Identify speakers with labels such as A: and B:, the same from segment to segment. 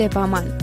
A: پامان.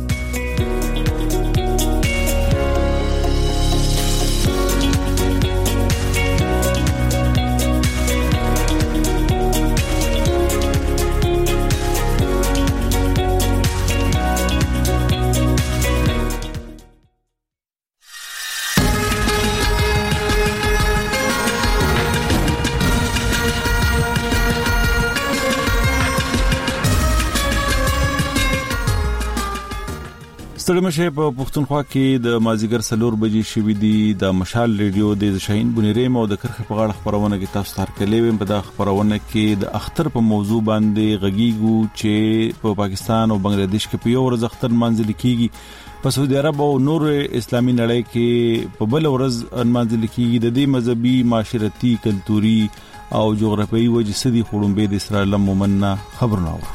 B: ستړي مشه په پښتونخوا کې د مازیګر 4 بجې شوې دي د مشال ریډیو د شاهین بنيریم او د کرخه په غاړه خبرونه کې تاسو ته کلیوم په د خبرونه کې د اختر په موضوع باندې غږیږو چې په پاکستان او بنگلاديش کې په یو ورځ اختر منځل کیږي په سعودي عرب او نور اسلامي نړۍ کې په بل ورځ منځل کیږي د دې مذهبي معاشرتي کلتوري او جغرافیایي وجې سدي خړومبې د اسرائیل مومنه خبرونه و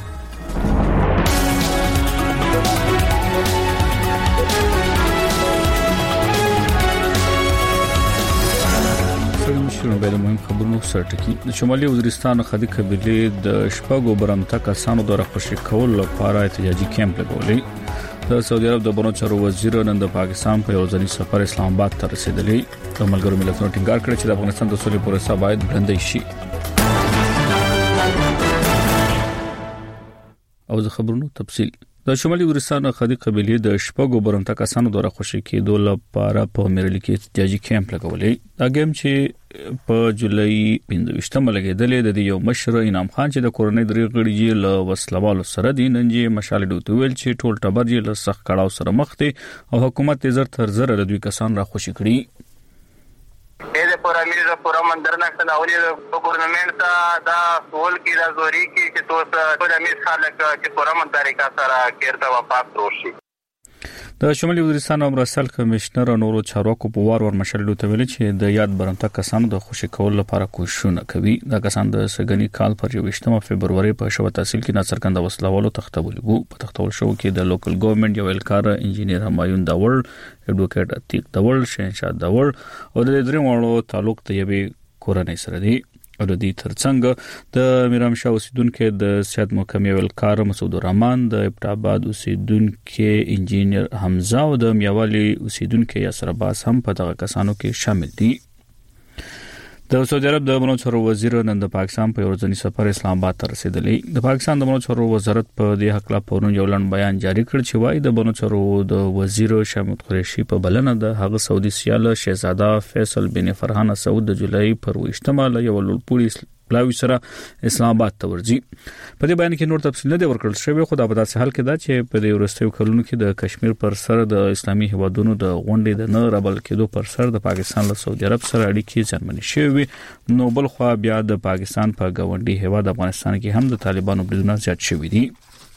C: شنو به د مهم خبرونو سرټکی د شمالي وزیرستان خدي قبيله د شپږو برمته کسانو د راخوشي کول لپاره احتجاجي کیمپ لګولې د سعودي عرب د بنو چارو وزیر نن د پاکستان په یو ځنی سفر اسلام آباد ته رسیدلی د ملګرو ملتونو ټینګار کړی چې د افغانستان د سولې پروسه باید بلندې شي او د خبرونو تفصیل د شمالي وزیرستان خدي قبيله د شپږو برمته کسانو د راخوشي کېدو لپاره په میرلی کې احتجاجي کیمپ لګولې دا ګیم چې په جولای 15 لګیدلې د یو مشر انعام خان چې د کورنۍ درې غړي له وسلوالو سره د ننجې مشال ډوته ویل چې ټول ټبر یې له سخت کړهو سره مخ دي او حکومت یې زر تر زر د دوی کسان راخوشي کړي
D: د پرامیر پورا مندر نه څناولي د ګورنمنت دا سوال کې دا زوري کې چې توس پرامیر خلک چې پورا مندر کا سره کېرته واپس روشي
C: د شمالي وزیرستان مرسل کمشنر نورو چارواکو په وار مشل ډوته ویل چې د یاد برمته کسانو د خوشي کول لپاره کوښښونه کوي دا کسان د سګنی کال پر 28 فبرवरी په شوه تحصیل کې ناڅرګند وسلوالو تختول وو په تختول شو کې د لوکل ګورنمنت یو الکار انجینیر همایون داور اډوکیټ عتیق داور شینشاه داور او د درې وړو تعلق د یوې کورنۍ سره دی او د دې ترڅنګ د میرامشاه اوسیدونکو د سیادت محکمې ولکار مسعود الرحمن د ابټاباد اوسیدونکو انجینیر حمزه او د میاوالي اوسیدونکو یاسر عباس هم په دغه کسانو کې شامل دي د سعودي عرب د بنو چارو وزیر نن د پاکستان په ورځنی سفر اسلام آباد ته رسیدلی د پاکستان د بنو چارو وزارت په دې حق لا پورون یو لړ بیان جاری کړ چې وايي د بنو چارو د وزیر شمعت قریشي په بلنه د هغه سعودي سیاله شهزاده فیصل بن فرحان سعود د جولای پر 28 یو لوړپوړي پلاوی سره اسلام آباد ته ورځي په دې بیان کې نور تفصیل نه دی ورکړل شوی خو دا په داسې حال کې دا چې په دې ورستیو کلونو کې د کشمیر پر سر د اسلامي هیوادونو د غونډې د نه رابل کېدو پر سر د پاکستان له سعودي عرب سره اړیکې ځنمنې شوې نو بل خو بیا د پاکستان په غونډې هیواد افغانستان کې هم د طالبانو بریدونه زیات شوي دي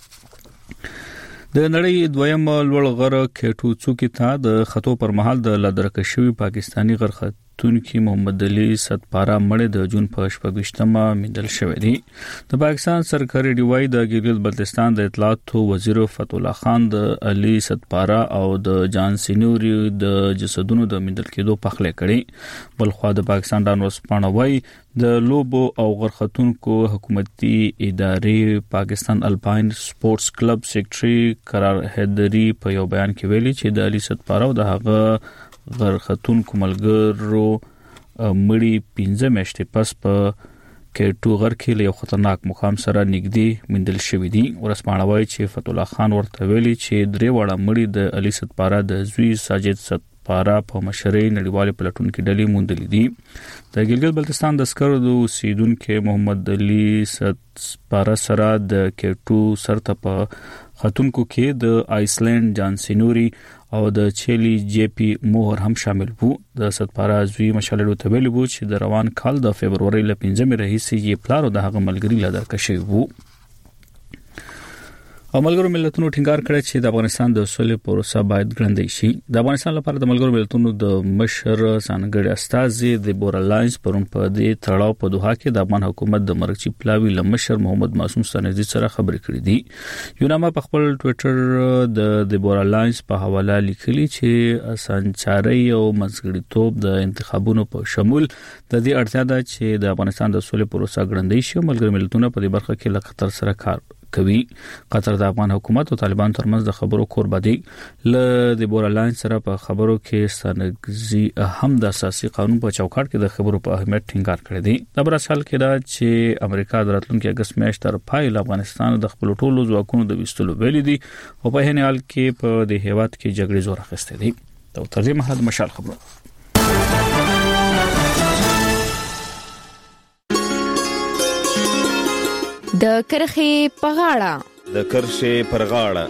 C: د نړۍ دویم لوړ غره کېټو څوکې ته د خطو پر مهال د لادرکشوي پاکستانی غرختونکو محمد علي ستپارا مړ د جون په 28مه مندل شوې دي د پاکستان سرکاري ډیوای د ګلګت بلتستان د اطلاعات وزیر فتح الله خان د علي ستپارا او د جان سینوري د جسدونو د مندل کېدو پخله کړي بل خو د پاکستان د نوسپانوي د لوبو او غرختونکو حکومتي ادارې پاکستان الپاین سپورتس کلب سیکریټري قرار حیدری په یو بیان کې ویلي چې د علي ستپارا او د هغه غرختونکو ملګرو مړی 15 میاشتې پس په کېټو غر کې له خطرناک مقام سره نږدې مندل شوې دي ورسپانوي چې فتح الله خان ورته ویلي چې درې وړه مړی د علي ستپارا د زوی ساجد ستپارا په مشرۍ نړیوال پلاتون کې ډلې موندلې دي د ګلګت بلتستان د سکرو د اوسیدونکو محمد علي ستپارا سره د کېټو سرته په خاتونکو کې د آیسلند جان سینوري او د چيلي جي پی مهر هم شامل وو د ستپارا زوی مشالډو تبل وو چې د روان کال د فبرवरी ل 15 رئیسي یې پلارو د هغه ملګری لادر کشي وو ملګرو ملتونو ټینګار کړی چې د افغانستان د سولې پروسه باید ګړندۍ شي د افغانستان لپاره د ملګرو ملتونو د مشر ځانګړي استازي د بورا لاینز پرون په دې تړاو په دوحه کې د افغان حکومت د مرکزی پلاوی لمشر محمد معصوم ستانزي سره خبرې کړې دي یونامه په خپل ټوئیټر د بورا لاینز په حواله لیکلي چې اسانچاري او منځګړیتوب د انتخابونو په شمول د دې اړتیا ده چې د افغانستان د سولې پروسه ګړندۍ شي ملګرو ملتونو په دې برخه کې له خطر سره کار کوي. قطر د افغان حکومت او طالبان ترمنځ د خبرو کوربدي ل د بورلاین سره په خبرو کې ستنګزي هم د اساسي قانون په چوکاټ کې د خبرو په اهمیت ټینګار کړی دی. د برسال کې دا چې امریکا د راتلونکي اگست میاشتې تر پای افغانستان د خپل ټولو ځواکونو د وستلو ویلي دي او په هغه حال کې په د هیواد کې جګړې زور اخیسته دي. د ترجمه محمد مشال خبرو
A: د کرخې په غاړه
E: د کرښې پر غاړه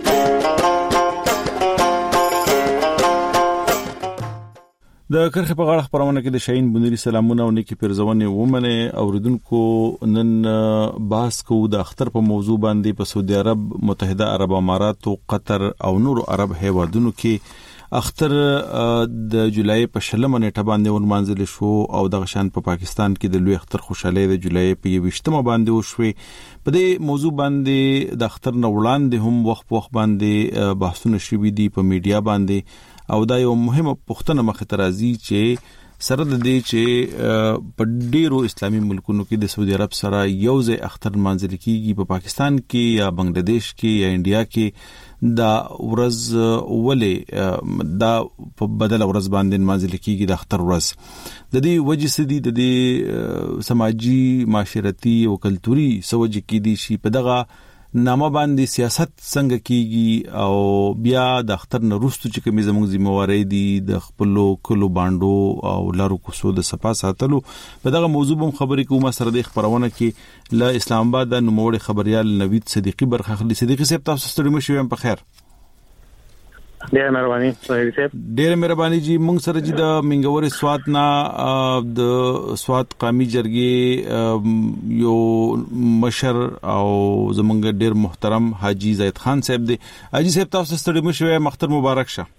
B: د کرخې په غاړه خبرونه کې د شاهین بنيري سلامونه او نیکی پیرزونه ومنه اوریدونکو نن باس کو د اختر په موضوع باندې په سعودي عرب، متحده عرب امارات او قطر او نور عرب هیوادونو کې اختر د جولای په 16 نیټه باندې ورمانځل شو او د غشان په پاکستان کې د لوی اختر خوشاله د جولای په 28مه باندې وشوي. په دې موضوع باندې د اختر نه وړاندې هم وخت باندې بحثونه شوي دي په میډیا باندې او دا یو مهمه پوښتنه مخ ته راځي چې سره د دې چې په ډیرو اسلامي ملکونو کې د سعودي عرب سره یو ځای اختر منځل کیږي، په پاکستان کې یا بنگلاديش کې یا انډیا کې دا ورځ ولې دا په بدل ورځ باندې منځل کیږي د اختر ورځ. د دې وجې سدي د دې سماجی معاشرتي او کلتوري سوجي کې دي شي په دغه نامه باندې سیاست څنګه کیږي او بیا د اختر نه وروسته چې کومې زموږ ذمہواري دي د خپل کلو باندې او لارو کوسو د صفا ساتلو په دغه موضوع هم خبرې کومه سره د خبرونه کې ل اسلام آباد د نوموړي خبريال نوید صدیقی برخه خلی. صدیقی صاحب تاسو ستړي مشو هم په خیر.
F: ډېر مهرباني صاحب صاحب.
B: ډېر مهرباني جی. مونږ سره چې د منګوري سوات نه د سوات قومي جرګې یو مشر او زمونږ ډېر محترم حاجی زید خان صاحب دی. حاجی صاحب تاسو ستړي مشو مختر مبارک شه.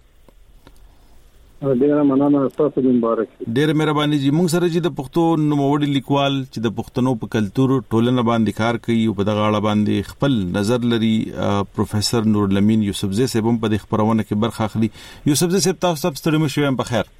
F: ډېر مننه تاسو دې مبارک.
B: ډېر مهرباني جی. مونږ سره چې د پښتو نوموړي لیکوال چې د پښتنو په کلچر ټولنه باندې کار کوي او په دغه اړه باندې خپل نظر لري پروفیسور نور الامین یوسفزی صاحب هم په دې خبرونه کې برخه اخلي. یوسفزی صاحب تاسو ستړي مشو په خیر.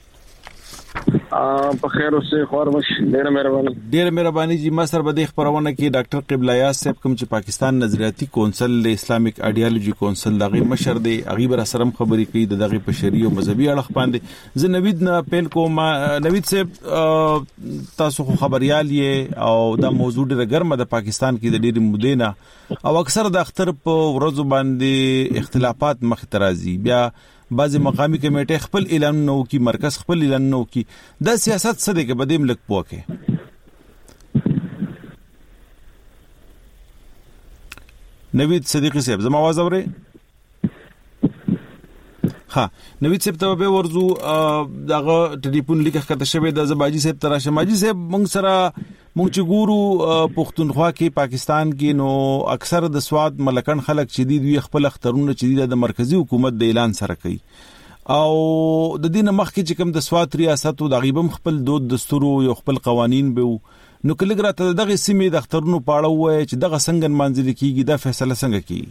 F: په خیر اوسه خورمش. ډېر مهرباني.
B: ډېر مهرباني جی. ما سره به د خبرونه کې ډاکټر قبله یاس صاحب کوم چې پاکستان نظریاتي کونسل د اسلامیک ایډیالوژي کونسل دغه مشر دی، هغه بر سره خبرې کوي د دغه په شریعه او مذهبي اړه باندې. زه نوید نه پیل کوم. نوید صاحب تاسو خو خبريال یې او دا موضوع ډېر ګرمه د پاکستان کې د ډېر مودې نه او اکثر د اختر په ورځو باندې اختلافات مخ ته راځي. بیا بعضی مقامی کمیټه خپل اعلان نو کی مرکز خپل اعلان نو کی د سیاست څه دی کې بدیم لک پوکه. نوید صدیقی صاحب زما आवाज اوري؟ ها نوید صاحب ته به ورزو دغه ټلیفون لیکه کته شوی د زباجی صاحب تراشه. ماجی صاحب مونږ سره مونږ چې ګورو پښتونخوا کې پاکستان کې نو اکثر د سواد ملکن خلک چې دی خپل اخترونه چې د مرکزی حکومت د اعلان سره کوي او د دین مخکې چې کوم د سواد ریاست او د غیبم خپل دود دستور او خپل قوانین به نو کله ګرته دغه سیمې د اخترونو پاړه وای چې دغه څنګه منځل کیږي دا فیصله څنګه کیږي؟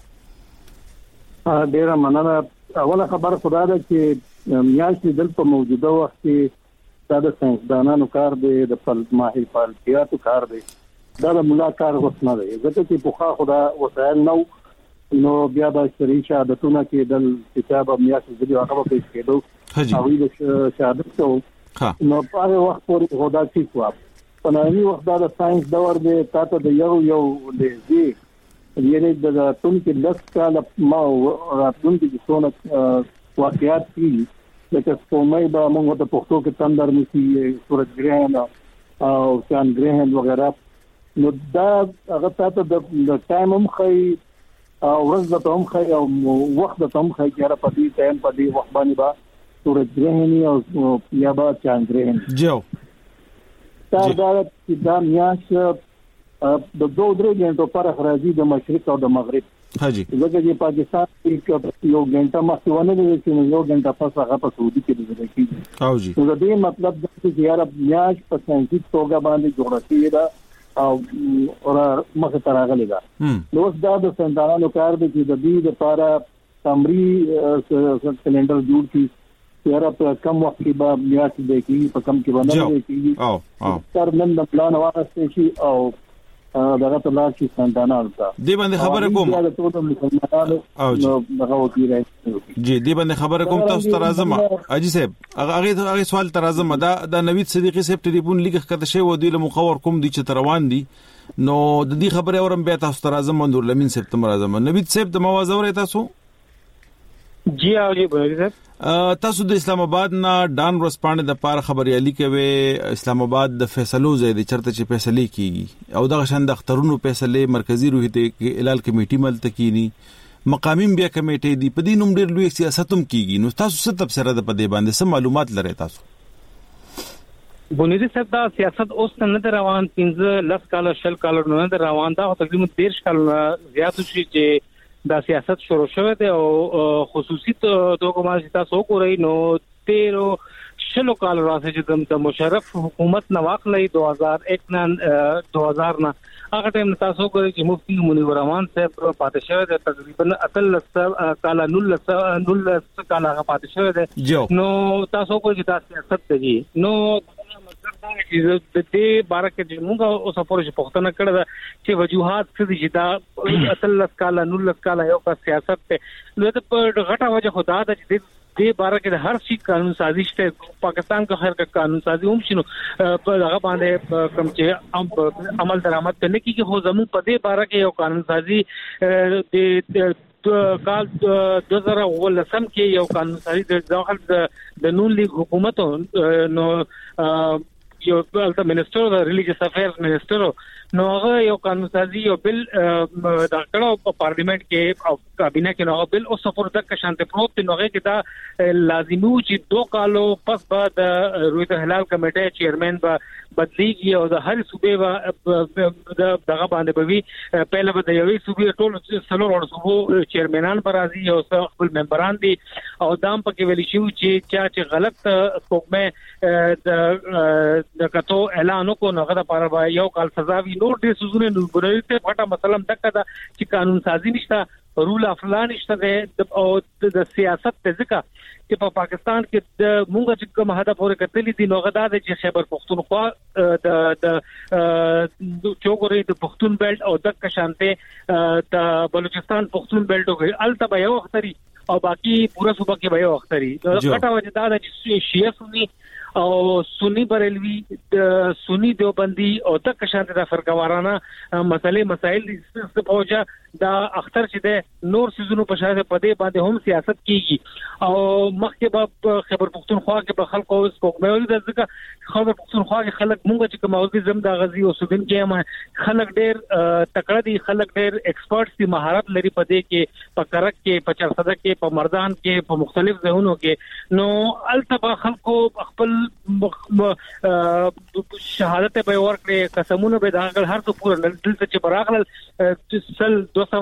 F: ډیر مننه. اوله خبر خدا ده چې میاشتې دلته موجوده وخت کې د ساينسدانانو کار دی، د ماهر فعالیتاتو کار دی، دا د ملا کار غوښنه دی. ځکه چې په خدا وسایل نو بیا د شریعه شهادتونه کې د کتاب میاشتې د هغه په کې کېدو او د شهادت نو په هغه وخت پورې خدا چې کوه په نوي وخت دا د ساينس دور دی. تاسو د یو لږی یعنی د تون کې لږ کال ما راتلونکي کې څونه واقعیت دي لکه کومای به موږ د پښتو کې تندر مسی سورج ګرهن او چاند ګرهن وغیرہ نو دا هغه تاسو د ټایم هم خي او ورځ د هم خي او وخت د هم خي چې را پدې ټایم پدې وخت باندې با سورج ګرهن او یا با چاند ګرهن
B: جو
F: دا میاش د 2-3 غنټو پر راځي د مشرق او د مغرب.
B: حاجی
F: زګه چې پاکستان کې یو غنټه مخکې ونه لري چې یو غنټه پس هغه په سعودي کې د کېږي.
B: او جی
F: نو د دې مطلب د چې یاره میاش په ساينسي توګه باندې جوړه شوې ده او مخه تراغلي ده. نو دا د سندانانو کار دی چې د دې لپاره تمري کلندر جوړ کړي یاره په کم وخت کې به میاش د کېږي په کم کې باندې کېږي او تر نن د پلان واسطه شي او دغه ته لاړ شي سندانه التا
B: دی باندې خبره کوم
F: دا ټول مسلمانانو دغه وکیل
B: جی دی باندې خبره کوم تاسو ترازم اجي صاحب هغه سوال ترازم دا نوید صدیقی صاحب ټلیفون لیک کړه شی و دی له مخور کوم دي چې روان دي نو د دې خبره اورم بیا تاسو ترازم نور لمین صاحب تم راځم نوید صاحب د موازوره تاسو
G: جی او جی بولی صاحب
B: تاسو د اسلام آباد نه ډان ورسپانډ د پار خبريالي کوي اسلام آباد د فیصلو زید چرته چې فیصله کیږي او دغه شند اخترونو فیصله مرکزی روحي ته اعلان کمیټي مل تکینی مقامی بیا کمیټي دی په دې نوم ډېر لوی سیاستوم کیږي نو تاسو څه تفسیر ده په دې باندې څه معلومات لرئ تاسو
G: بنیادی صاحب دا سیاست اوس نه روان 15 کال شل کال نه روان دا تقریبا 13 کال زیات شي چې دا سیاست شروع شوه دی او خصوصي توګه ما تاسو کوی نو 13 شلو کال راځي چې د مشرف حکومت نه واخلې 2001 نه 2000 نه هغه ټیم تاسو کوی چې مفتی منیر رحمان صاحب پاتې شوه دی تقریبا اتل کال 19 کال هغه پاتې شوه دی نو تاسو کوی چې دا سیاست دی نو د دې بارکه چې موږ اوس پورې پښتنه کړه چې وجوهات څه دي چې دا اتل کال 19 کال یو کا سیاست ته نو د غټه وجه خدا د دې بارکه د هر شي قانون سازش ته پاکستان کا خیر کا قانون سازي هم شنو په هغه باندې کم چې عمل درآمد کنه کیږي خو زمو په دې بارکه یو قانون سازي د کال 2019 کې یو قانون سازي د داخل د نون لیگ حکومت نو یو د منسٹر د ریلیجیس افیرز منسٹر نو هغه یو قانون سازي یو بل د کړه په پارلیمنت کې او کابینه کې نو بل او سفر د شانته پروت نو هغه کې دا لازمي چې 2 کالو پس بعد رویت هلال کمیټه چیرمن به بدلیږي او د هر صوبې دغه باندې به وی پهله به د یوې صوبې ټول سلور صوبو چیرمنان پر راځي او خپل ممبران دي او دام پکې ویل شي چې غلط کومه د کتو اعلان کو نو غدا پر یو کال سزا وی نور دې سوزونه نو ګورې ته پټه مثلا دغه دا چې قانون سازي نشته رول اف لا نشته او د سیاست ته ځکه چې په پاکستان کې د مونږ چې کوم هدف پورې کتلې دي نو غدا د خیبر پختونخوا د چوغوري د پختون بیلټ او د کشانته د بلوچستان پختون بیلټ او التبا یو اختری او باقی پورا صوبه کې به یو اختری غټه وجه دا د شیعه سنی او سنی بریلوی د سنی دیوبندی او د کشانته د فرقوارانه مسائل د پوجا دا اختر چې د نور سيزونو په شاده پدې باندې هم سیاست کیږي او مخکې په خیبر پختونخوا کې په خلکو اوس کومه د ځکه خیبر پختونخوا کې خلک مونږ چې کومه زم د غزي او سودن کې خلک ډېر تکړه دي خلک ډېر ایکسپرټس دي مهارت لري پدې کې په کرک کې په چرسده کې په مردان کې په مختلف ځایونو کې نو التبا خلکو خپل شهادت به ورکړي قسمونه به دا هر څه پوره دلته چې براغل سل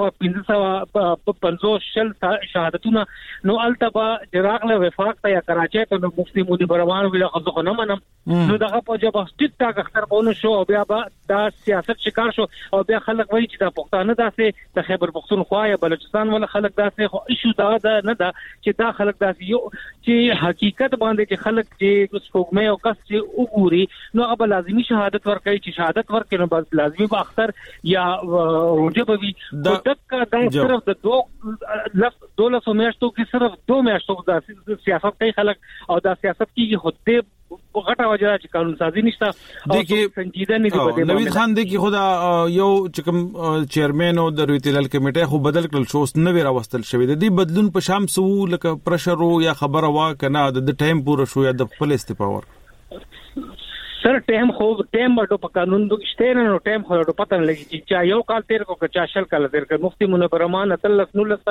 G: 250 شل شهادتونه نو التبا جراغله وفاق ته یا کراچۍ ته نو مفتي مودي برمان ویل خو نه منم نو دغه په جواب ټیک ټاک اختر پونه شو او بیا دا سیاست شکار شو او بیا خلک وایي چې دا پښتانه داسې د خیبر پختونخوا یا بلوچستان ول خلک داسې خو ایشو دا نه دا چې دا خلک داسې یو چې حقیقت باندې چې خلک چې سپوږمۍ او کس چې وګوري نو هغه لازمي شهادت ورکړي چې شهادت ورکړي نو بس لازمي به اختر یا روزه به وي دغه دا صرف د 12 میاشتو کې صرف 2 میاشتو د سیاست کوي خلک او دا سیاست کې خود دې غټه وجه چې قانون سازي نشته او سنجیده نه دی بده
B: نوید خان دی کی خدا یو چکم چیرمن او د ریتل کمیټه خو بدل کړل شو نو ویرا وستل شوی دی بدلون په شام سو لکه پرشر یا خبره وا کنه د ټایم پوره شو یا د خپل استپاور
G: سر ټایم باندې په قانون د شته نه ټایم خو د پته نه لګي چې چا یو کال تیر کو چا شل کال تیر کو مفتي منور رحمان اتل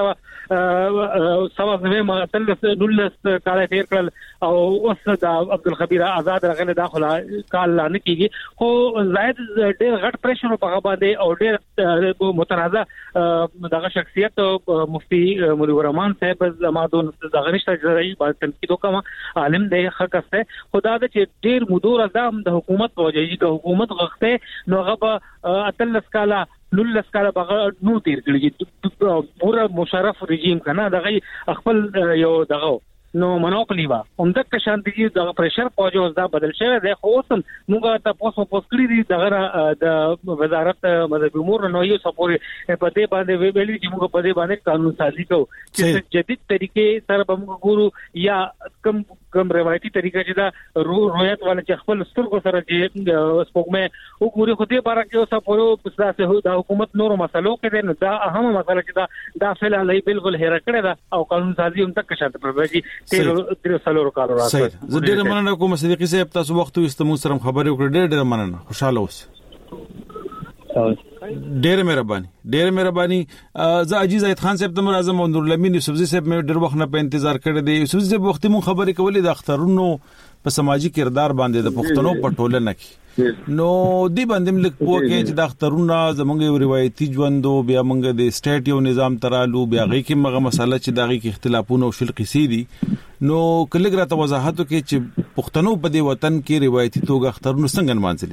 G: 19 سوا ما اتل 19 کال تیر کړل او اوس د عبدالخبیر آزاد رغله داخله کال نه کیږي خو زائد ډېر غټ پریشر په باندې او ډېر متنازع دغه شخصیت مفتي منور رحمان صاحب زمادون دغه نشته جری باندې تنقید وکړه عالم دی حق است خدا د ډېر مدور ازام د حکومت په وجه چې حکومت غخته نو هغه اتل سکالا نول سکالا بغه نو تیر کړي پورا مشرف رژیم کنه دغه خپل یو دغه نو منوقلی وا همدغه شانتي د پريشر پوجوز دا بدل شوی دی خو اوسم موږ ته پوسو کړی دي دغه د وزارت مذهبي امور نو یو سپوري په دې باندې ویلي چې موږ په دې باندې قانون سازي کوو چې جدید طریقې سره به موږ ګورو یا کم روایتي طریقې چې دا روایت والا چې خپل سترګو سره چې سپوږمۍ وګوري خو دې باره کې اوسه په د حکومت نورو مسلو کې دا اهمه مسله چې دا فعلا لای بالکل هیر کړی دا او قانون سازي هم تک شاته پرځي تیر سالو کال راځي
B: زه ډیر مننه کوم صدیقي صاحب تاسو وخت وستمو سره خبرې وکړې ډیر مننه خوشاله اوسئ ډیر مهرباني زه عزیز ایت خان صاحب تم اعظم او نور لمین یوسفزی صاحب مې ډیر وخت نه په انتظار کړی دی یوسفزی صاحب وخت مون خبرې کولې د اخترونو په سماجی کردار باندې د پښتنو په ټولنه کې نو دی باندې ملک پوه کې چې د اخترونو زمونږ روایتي ژوند او بیا موږ د سټیټ یو نظام ترالو بیا غي کې مغه مسله چې دغه کې اختلافونه او شل قصې دي نو کله ګرته وضاحت کې چې پښتنو په دې وطن کې روایتي توګه اخترونو څنګه مانځلې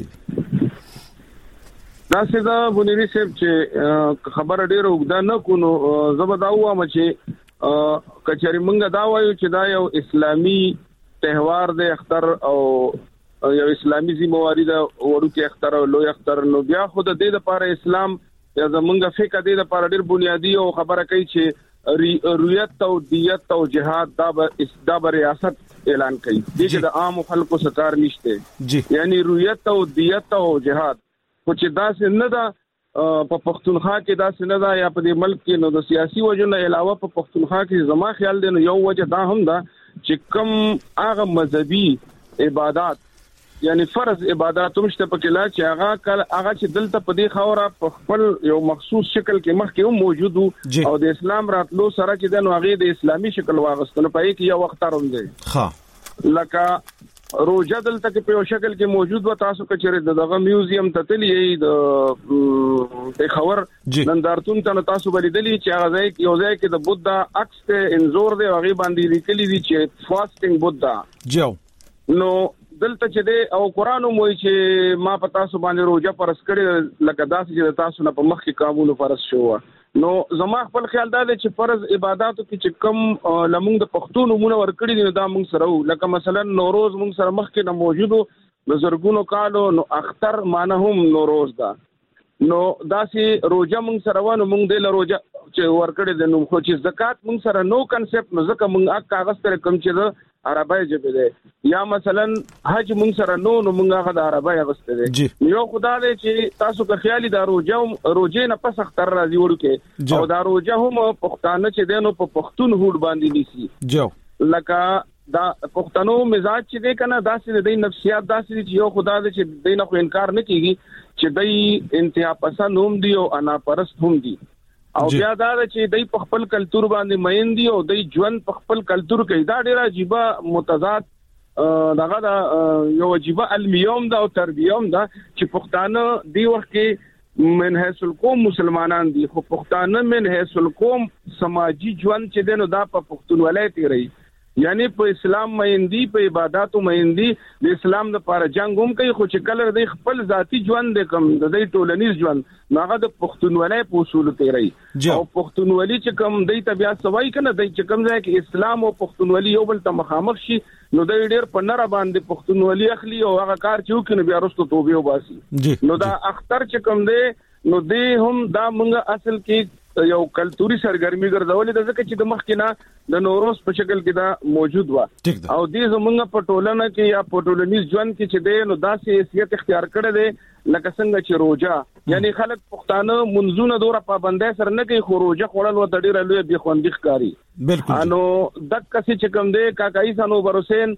H: دا څنګه بونیری صاحب چې خبر ډیره وګدا نه کو نو زبداوه مچې کچاري منګه دا وایو چې دا یو اسلامي تهوار د اختر او یو اسلامي ذمہواری دا وړو کې اختر او لوی اختر نو بیا خود د دې لپاره اسلام یا زمونږه فقہ د دې لپاره ډیر بنیادی او خبره کوي چې رویت او دیت او جهاد دا به ریاست اعلان کوي چې د عام خلکو سکار نشته یعنی رویت او دیت او جهاد خو چې دا څنګه دا په پښتونخوا کې دا څنګه دا یا په دې ملک کې نو د سیاسي وجونو علاوه په پښتونخوا کې زما خیال دی نو یو وجه دا هم دا چې کوم هغه مذهبي عبادت یعنی فرض عبادت هم شته پکې لا چې هغه چې دلته په دې خوره په خپل یو مخصوص شکل کې مخکې هم موجود او د اسلام راتلو سره چې د هغه د اسلامي شکل واغستنه پای کې یو وخت راوندي ها لکه روزه دلته کې په شکل کې موجود و تاسو کچره دغه میوزیم ته تللی د خبر نندارتون ته تاسو بلیدلی چې هغه ځای یو ځای کې د بودا عکس ته انزور دی هغه باندې لیکلي دي چې فاستینګ بودا نو دلته چې دی او قران مو چې ما پتا سو باندې روزه پرس کړي لکه داسې چې تاسو نه په مخ کې قانون فرض شو نو زما خپل خیال دا دی چې فرض عبادتو کې چې کم لمونږ د پښتون نمونه ورکړي دي دا مونږ سره لکه مثلا نوروز مونږ سره مخ کې نه موجودو د زرګونو کالو نو اختر مانهم نوروز دا نو داسې روزه مونږ سره ونه مونږ د روزه چې ورکړي دي نو خو چې زکات مونږ سره نو کنسپټ نو ځکه مونږ اک کاغذ تر کم چې د عربی ژبه ده یا مثلا حج مونږ سره نو مونږ هغه د عربی غسته ده یو خدای دې چې تاسو که خیالي دا روزه نه پس اختر راځي ورکه او دا روزه هم پښتانه چې دینو په پښتون هوډ باندې نیسی جو لکه دا پښتنو مزاج چې دی کنه داسې د نفسیات داسې چې یو خدای دې چې دینه خو انکار نه کیږي چې دای انتها پسند هم دی او انا پرست هم دی او بیا دا چې دای په خپل کلچر باندې مېندي او دای ژوند په خپل کلچر کې دا ډیره عجیب متضاد دغه دا یو عجیب علمیوم دا او تربیوم دا چې پښتانه دی وخت کې من حیث القوم مسلمانان دي خو پښتانه من حیث القوم سماجی ژوند چې دنو دا په پښتونولۍ تیری یعنی په اسلام مېندي په عبادتو مېندي د اسلام د لپاره جنگ هم کوي خو چې کله د خپل ذاتی ژوند کم د دې ټولنیز ژوند هغه د پښتونولۍ په اصول تیری او پښتونولي چې کم د طبيع سوای کنه د چې کم ځای کې اسلام او پښتونولي یو بل ته مخامخ شي نو د ډېر په نره باندې پښتونولي اخلي او هغه کار چې وکړي بیا وروسته توبه وباسي نو دا اختر چې کم دی نو دې هم دا موږ اصل کې یو کلتوري سرګرمي ګرځولې د ځکه چې د مخ کې نه د نوروز په شکل کې دا موجود و او دې زمونږ په ټولنه کې یا په ټولنیز ژوند کې چې دی نو داسې حیثیت اختیار کړی دی لکه څنګه چې روزه یعنی خلک پښتانه منځونه دوره پابندۍ سره نه کوي خو روزه خوړل و د ډیره لوی بي خوندې ښکاری بالکل نو دک کسي چې کوم دی کاکای سانو بروسین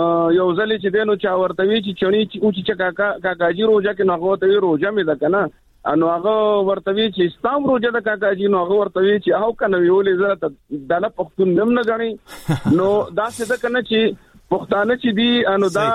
H: یو ځلې چې دینو چا ورتوي چې چونی چې کاکاجي روزه کې نه غوته روزه مې ده کنه انو هغه ورتوي چې استام روزه د کاکاجي نو هغه ورتوي چې او کنه ویولې زړه د پښتون نم نه غني نو دا څه ده کنه چې پښتانه چې دی انو دا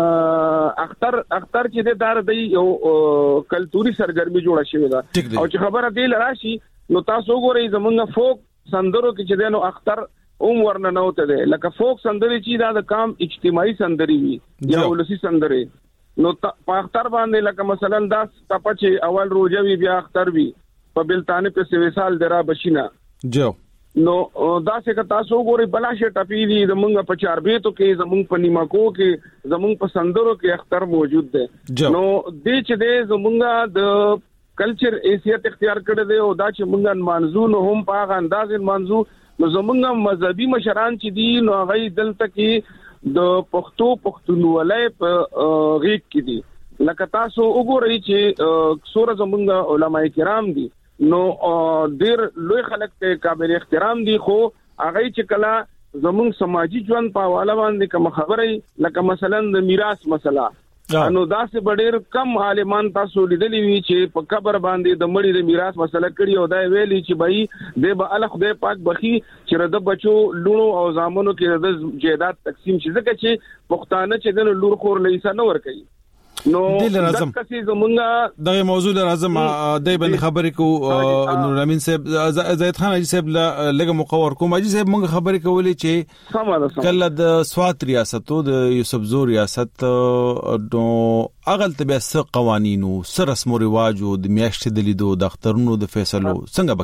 H: اختر چې د دار دی یو کلتوري سرګرمي جوړه شوې ده او چې خبره دی لراشي نو تاسو وګورئ زمونږ فوک سندرو کې چې دینو اختر ورنه نوته ده لکه فوک سندري چې دا د کام اجتماعي سندري وي یا ولسی سندري نو په اختر باندې لکه مثلا دا تپچ اول روزه وی بیا اختر وی په بلتانه په سوي سال درا بشینا جو نو دا څنګه تاسو ګوري بلاشه ټپی دي زمونږ په چاربېتو کې زمونږ په نیماکو کې زمونږ په سندرو کې اختر موجود دی نو دې چې دې زمونږ د کلچر ایسیت اختیار کړی دی او دا چې مونږ منځو نو هم په هغه انداز منځو نو زمونږ مذهبي مشران چې دي نو هغه دلته کې د پښتونولۍ په غیږ کې دي لکه تاسو وګورئ چې سورہ زمونږ علماء کرام دي نو ډیر لوی خلک ته قابل احترام دي خو هغه چې کلا زموږ سماجی ژوند په حواله باندې کوم خبرې لکه مثلا د میراث مسله نو داسې ډیر کم عالمان تاسو لیدلی وی چې په قبر باندې د مړي د میراث مسله کړي او دا ویلي چې بای د به الله خدای پاک بخي چې د بچو لونو او زامنو کې د جیدات تقسیم شي ځکه چې پښتانه چې د لور خور لیسا نه ور کوي نو
B: د کسي زمونږه د موضوع لازم د بن خبرې کو نور امین صاحب زید خان اجي صاحب لګه مقور کوم اجي صاحب مونږ خبرې کولې چې کله د سوات ریاستو د یوسف زو ریاست نو اغل تبع س قوانینو سر رسم او رواج او د میاشتې د لیدو د اخترونو د فیصلو څنګه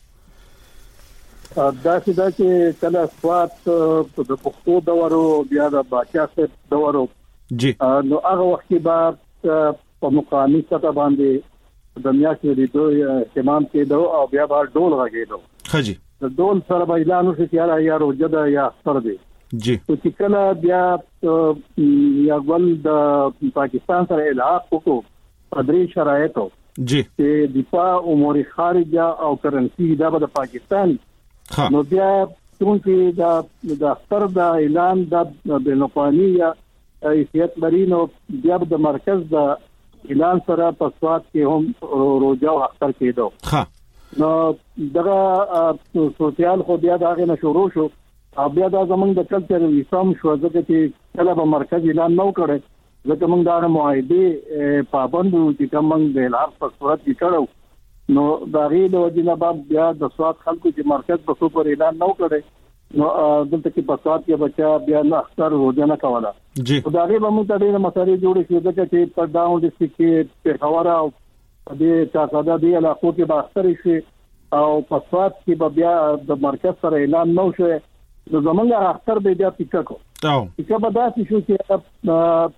B: بکیده
F: دا چې کله سوات د پښتو دورو بیا د باچا صاحب دورو
B: جی
F: نو هغه وخت به په مقامي سطح باندې د میاشتې د دوی اهتمام کېدو او بیا به ډول غږېدو
B: خجی
F: د ډول سره به اعلان وشي یا روجه یا اختر دی
B: جی
F: چې کله بیا یا ول د پاکستان سره الحاق وکړو په درې شرایطو
B: جی
F: چې دفاع امور خارجه او کرنسی دا به د پاکستان نو بیا څنګه د اختر د اعلان د بینالقومي ایثیت لري نو بیا د مرکز د اعلان سره په سواد کې هم روزه او اختر کېدو نو دغه سوشل خو بیا دغه نشورو شو او بیا د زمونږ د کلچر وسام شو ځکه چې کله به مرکز اعلان نو کړي ځکه موږ دا معاهده پابند وو چې کوم د اعلان په صورت کې کړو نو دا غي د وجنه بیا د سواد خلکو چې مرکز په سوپر اعلان نو کړي نو دلته کې په سواد کې بچا بیا نه اختر روزه نه کوله
B: جی
F: دا غي به موږ ته ډېر مسالې جوړې شي ځکه چې په ډاون ډیسټریکټ کې په خبره او په دې تاسو د علاقو کې به اختر شي او په سواد کې بیا د مرکز سره اعلان نو شي نو زمونږ اختر به بیا پیکاکو چې به داسې شو چې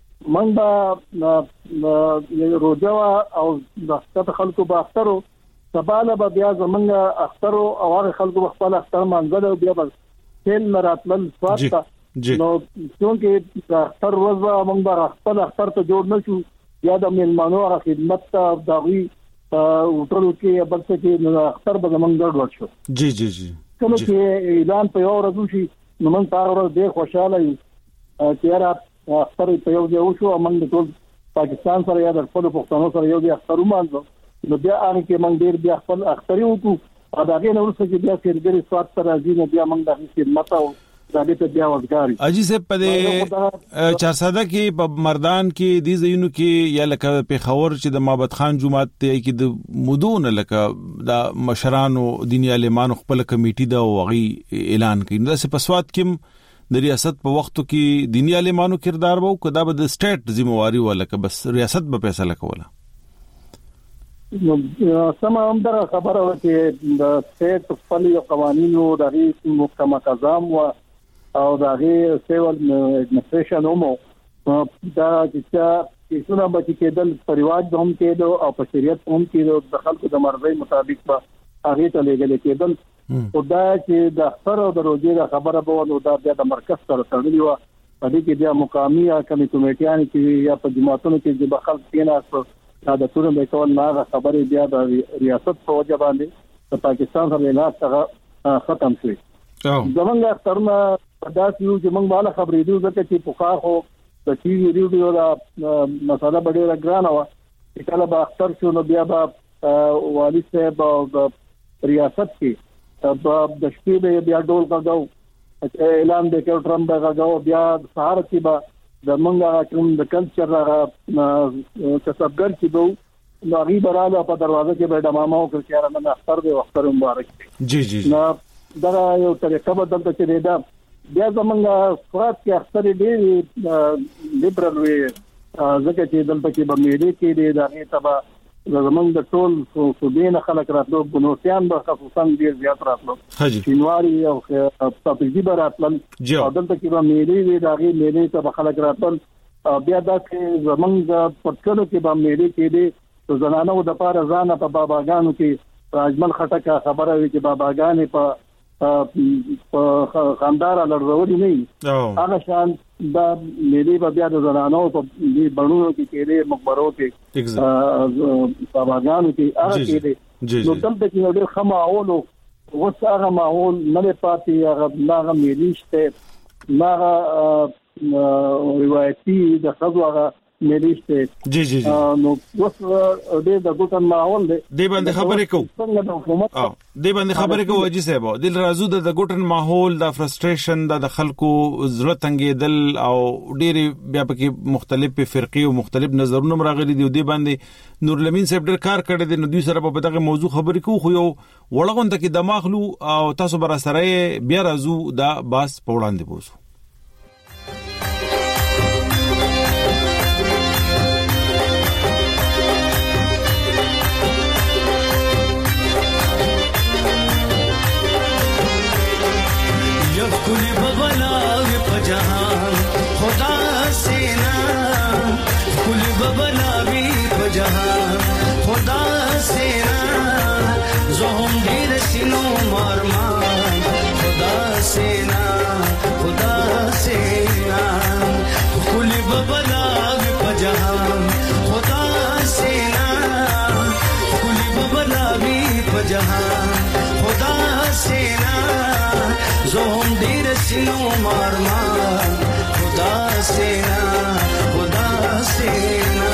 F: موږ روزه او د خلکو به اخترو سباله به بیا زمونږ اختر او هغه خلکو خپل اختر منځل او بیا به تل مراتل سواد نو څنګه د اختر ورځ موږ به خپل اختر ته جوړ نشو یا د میلمانو هغه خدمت ته دغوی وټرو کې بل څه کې اختر به زمونږ ګډوډ شو
B: جی جی جی
F: کله چې اعلان په یو ورځ شي نو موږ هغه ورځ ډېر خوشاله یو چې را اختر په یو ځای وشو موږ ټول پاکستان سره یا د خپل پښتنو سره یو ځای اختر ومانځو نو بیا هغه کې موږ ډېر بیا خپل اختر وکړو او دا غي نو څه چې بیا سرګری سواد سره راځي نو بیا موږ د خدمت او د دې بیا وځګاری
B: اجي سه په 400 کې په مردان کې دي زینو کې یا لکه په خور چې د مابد خان جمعات ته کې د مدون لکه د مشرانو دیني عالمانو خپل کمیټي دا وغي اعلان کړي نو د پسواد کې د ریاست په وختو کې دیني عالمانو کردار وو کدا به د سټیټ ذمہواری ولکه بس ریاست به فیصله کوله
F: نو سم هم دا خبره و چې د سټیټ خپل قوانینو د ریاست محکمه قضام او دا غي سیول ایڈمنسټریشن هم دا چې څنګه به کېدل پریواج هم کېدو او په شریعت هم کېدو د خلکو د مرضی مطابق به هغه ته لګل کېدل او دا چې د اختر او د روزي د خبره به نو دا بیا د مرکز سره تړلی و په دې کې بیا مقامي کمیټیان کې یا په جماعتونو کې چې بخل کېناست دا د ټول د کول نه خبرې بیا د ریاست په وجه باندې د پاکستان سره نه څنګه ختم شي زمونږ اخترونه داسې یو چې موږ بالا خبرې دي ځکه چې په خو د ټي وی ریډیو دا مساله ډېره ګرانه و چې کله به اختر شو نو بیا به والي صاحب او د ریاست کې د شپې به بیا ډول غږاو اعلان به کوي ټرمپ به غږاو بیا سهار کې به د منګه کوم د کلچر کسبګر چې دوه نو غي براله په دروازه کې به د ماماو کې چیرې نه اختر به اختر مبارک
B: جی جی
F: نو دا یو طریقه بدل ته چې دا بیا زمونږ فرات کې اختر ډېر لیبرل وي ځکه چې دلته کې به میډي کې دی دا غي تبا زمونږ د ټول صوبې نه خلک راتلو بنوسیان به خصوصا ډیر زیات راتلو شینواری او تاپیږي به راتلل او دلته کې به میلې وي داغي میلې ته خلک راتل بیا دا چې زمونږ پټکلو کې به میلې کې دي زنانو د پاره ځان په باباګانو کې راجمل خټکه خبره وي چې باباګانې په خاندار لړوري نه هغه شان دا ملي بیا د زنانو په بڼونو کې کېده مقبرو کې باباګانو کې هغه کې نو دلته کې ډېر خماولو وسه ماحول نه پاتې هغه مليشته هغه روایتي د خزوغه مليشته
B: جی
F: نو وس دې د ګوتن ماحول
B: دی باندې خبرې کو دی باندې خبرې کو وجه صاحب دل رازو د ګوتن ماحول د فرستریشن د خلکو زړه تنګېدل او ډېر بیا پکې مختلف فرقې او مختلف نظرونه راغلي دي دی باندې نور لمین صاحب ډېر کار کړی دی نو دوی سره په دغه موضوع خبرې کو خو یو وړغون ته کې دماغلو او تاسو بر سره بیا رازو دا باس پوړاندې بوسو
I: कुल बबलाव पजहान खुदा से ना कुल बबलावी पजहान खुदा से ना जोहम ढेर सिनो मारमान खुदा से ना कुल बबलाव पजहान खुदा से ना कुल बबलावी पजहान खुदा से ना जोहम ढेर सिनो मारमान खुदा से ना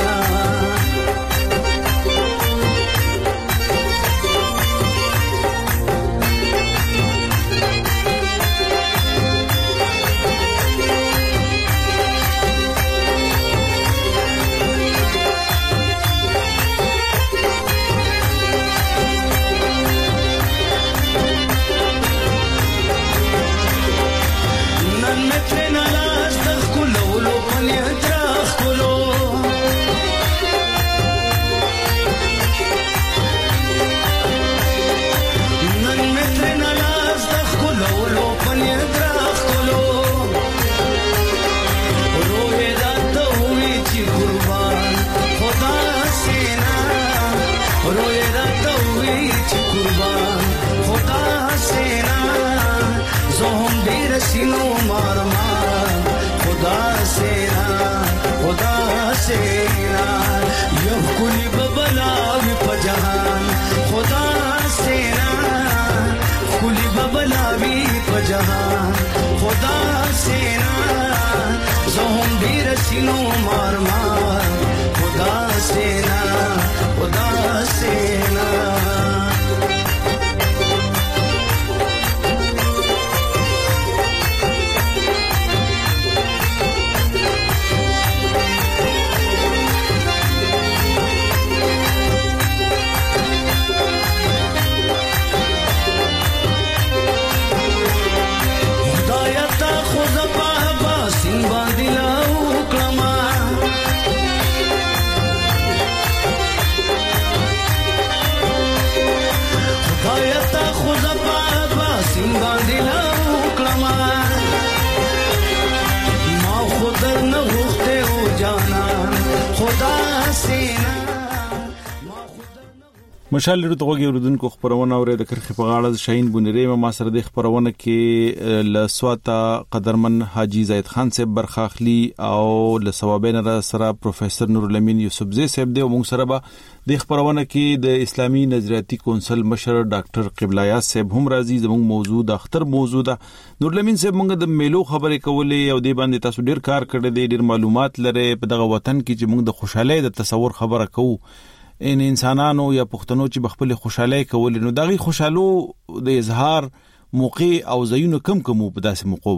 I: सिनो मारमान खुदा से ना यो कुल बबलाव पजहान खुदा से ना कुल बबलावी पजहान खुदा से ना जोहम ढेर सिनो मारमान खुदा से ना
B: مشال لري توګي وردونکو خبرونه اوري د کرخي په غاړه شاهین بونری ما سره د خبرونه کې لسواتا قدرمن حاجی زید خان صاحب برخاخلی او لثوابین سره پروفیسور نور لمین یوسفزی صاحب دی او موږ سره به د خبرونه کې د اسلامي نظریاتي کونسل مشر ډاکټر قبلایات صاحب هم راځي زموږ موضوع د اختر موضوع ده نور لمین صاحب موږ د میلو خبرې کولې او د باندې تاسو ډیر کار کړی دی ډیر معلومات لري په دغه وطن کې چې موږ د خوشحالۍ د تصور خبره کوو ان انسانانو یا پښتنو چې بخپل خوشحالي کول نو دغه خوشحالو د اظهار موقع او زینو کم په داسې موقع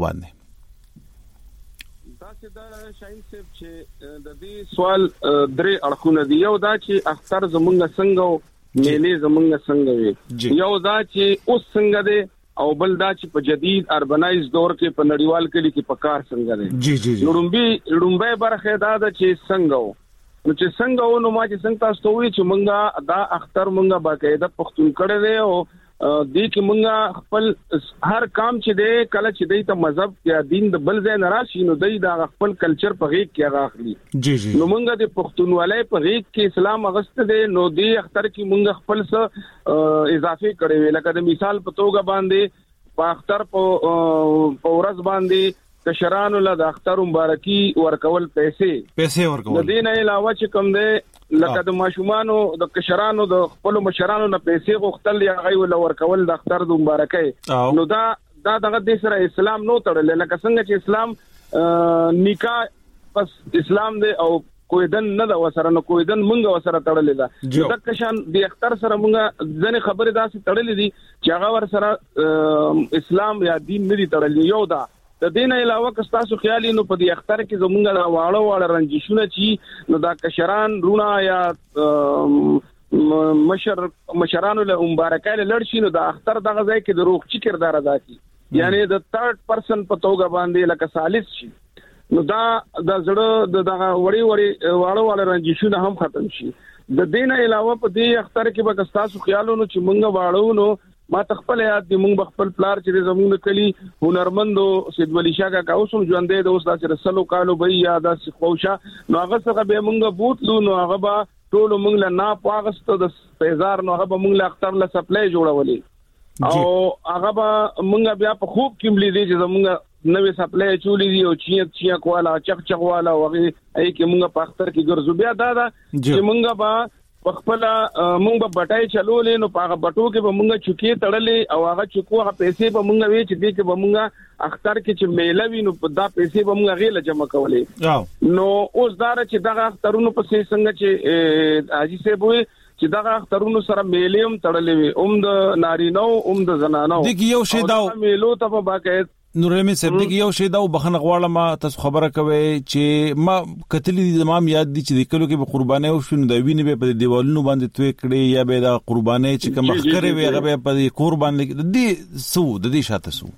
B: باندې
H: دا شاهین صاحب چې د دې سوال درې اړخونه دی یو دا چې اختر زمونږ څنګه میلې زمونږ څنګه وي یو دا چې اوس څنګه دی او بل دا چې په جدید اربنایز دور کې په نړیوال کلی کې په کار څنګه دی نړمبي برخه دا چې څنګه نو چې څنګه ونه ما چې څنګه تاسو وی چې مونږه دا اختر مونږه باقاعده پښتون کړی دی او دې کې مونږه خپل هر کام چې دی کله چې دی ته مذهب یا دین د بل ځای نه راشي نو دی دا خپل کلچر په غیږ کې راغلي
B: جی جی
H: نو مونږه د پښتونولۍ په غیږ کې اسلام اغسته دی نو دې اختر کې مونږه خپل څه اضافه کړی وی لکه د مثال په توګه باندې په اختر په ورځ باندې کشرانو له د اختر مبارکي ورکول پیسې ورکول د دې نه علاوه چې کوم دی لکه د ماشومانو د کشرانو د خپل مشرانو نه پیسې غوښتل یا غي ول ورکول د اختر د مبارکي نو دا دغه د سره اسلام نو تړل لکه څنګه چې اسلام نکاح پس اسلام دی او کوئی دن نه دا وسره نو کوئی دن مونږ وسره تړلې ده د کشان د اختر سره مونږ ځنه خبره داسې تړلې دي چې هغه ور سره اسلام یا دین نه دي تړلې یو دا د دین علاوه که تاسو خیالي نو په دې اختر کې زمونږ واړه رنجشونه چی نو دا کشران رونا یا مشرانو له مبارکاله لړشي نو د اختر دغه ځای کې د روغچی کردار ادا کی یعنی د تھرد پرسن په توګه باندې لکه ثالث شي نو دا د زړه دغه وړي واړه رنجشونه هم ختم شي د دین علاوه په دې اختر کې به تاسو خیالونو چې مونږ واړو نو ما تخپل یاد دی مونږ خپل پلار چې زمونږ کلی هنرمندو سید ولی شاه کا اوسم ژوندې د اوس داسې رسلو کالو به یا داسې خوشا نو هغه څنګه به مونږ بوتلو نو هغه با ټول مونږ له نا پاغستو د پیزار نو هغه به مونږ له اختر له سپلای جوړولې او هغه به مونږ بیا په خوب کې ملي دي چې زمونږ نوې سپلای چولې دي او چیا کوالا چغ والا وغه ای کې مونږ په اختر کې ګرځو بیا دا چې مونږ با خپل مونږ به بټای چلولې نو په بټو کې به مونږ چوکي تړلې او هغه چوکو هغه پیسې به مونږ وی چې دې کې به مونږ اختر کې چې میله وی نو دا پیسې به مونږ غیله جمع کولې نو اوس دا چې دغه اخترونو په څنګه چې حاجی صاحب وي چې دغه اخترونو سره میلیم تړلې وي د نارینو د زنانو
B: دغه یو شی دا
H: میلو ته په باقاعده
B: نورمه صاحب دغه یو شی دا بخنه غواړم تاسو خبره کوي چې ما کتلې د تمام یاد دي چې د کلو کې به قرباني او شنو د وینې به په دیوالونو باندې توې کړي یا به دا قرباني چې کوم مخکره وي هغه به په قربان د دې سو د دې شاته سو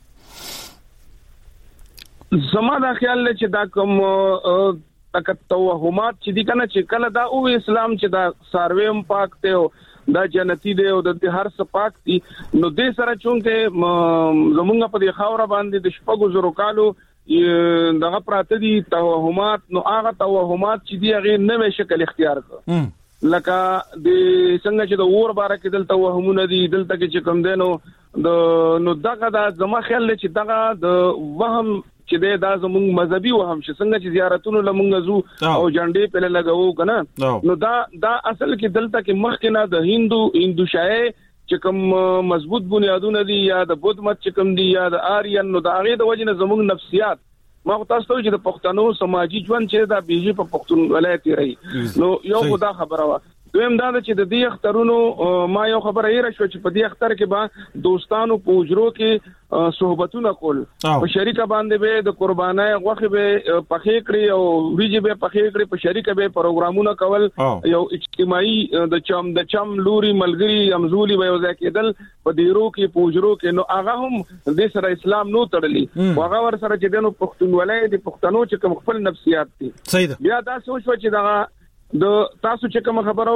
H: زما دا خیال لري چې دا کوم تک توهمات چې دي کنه چې کله دا او اسلام چې دا سارویم پاک ته دا جنتی دی او د هر څه پاک دي نو دې سره چونکه زمونږ په دې خاور باندې د شپږو زرو کالو دغه پراته دي توهمات نو هغه توهمات چې دی هغه نوې شکل اختیار کړ لکه د څنګه چې د اور باره کې دلته وهمونه دي دلته کې چې کوم دینو نو دغه زما خیال لري چې دغه د وهم چې دا زموږ مذهبي وهم چې څنګه چې زیارتونو لمونږ زو او جنډې په لګاو کنه نو دا اصل کې دلته کې مخکنه د هندو شای چې کوم مضبوط بنیادونه دي یا د بودھ مت چې کوم دي یا د آریان نو دا هغه د وجنه زموږ نفسیات ما تاسو ته چې د پښتنو سماجی ژوند چې دا بیجی په پښتون ولایت رہی نو یو خدا خبره وا دویم دا چې د دې اخترونو ما یو خبره یې راشو چې په دې اختر کې با دوستانو پوجرو کې صحبتونه کول په شریکه باندې به د قربانای غوخه به پخې کړی او ویجی به پخې کړی په شریکه به پروګرامونه کول یو اجتماعي د چم لوري ملګری امزولي به وځي کېدل په دیرو کې پوجرو کې نو هغه هم د سره اسلام نو تړلی هغه ور سره چې دنو پښتونولۍ د پښتنو چې کوم خپل نفسیات دي
B: صحیح
H: بیا دا سوچ و چې دا د تاسو چې کوم خبره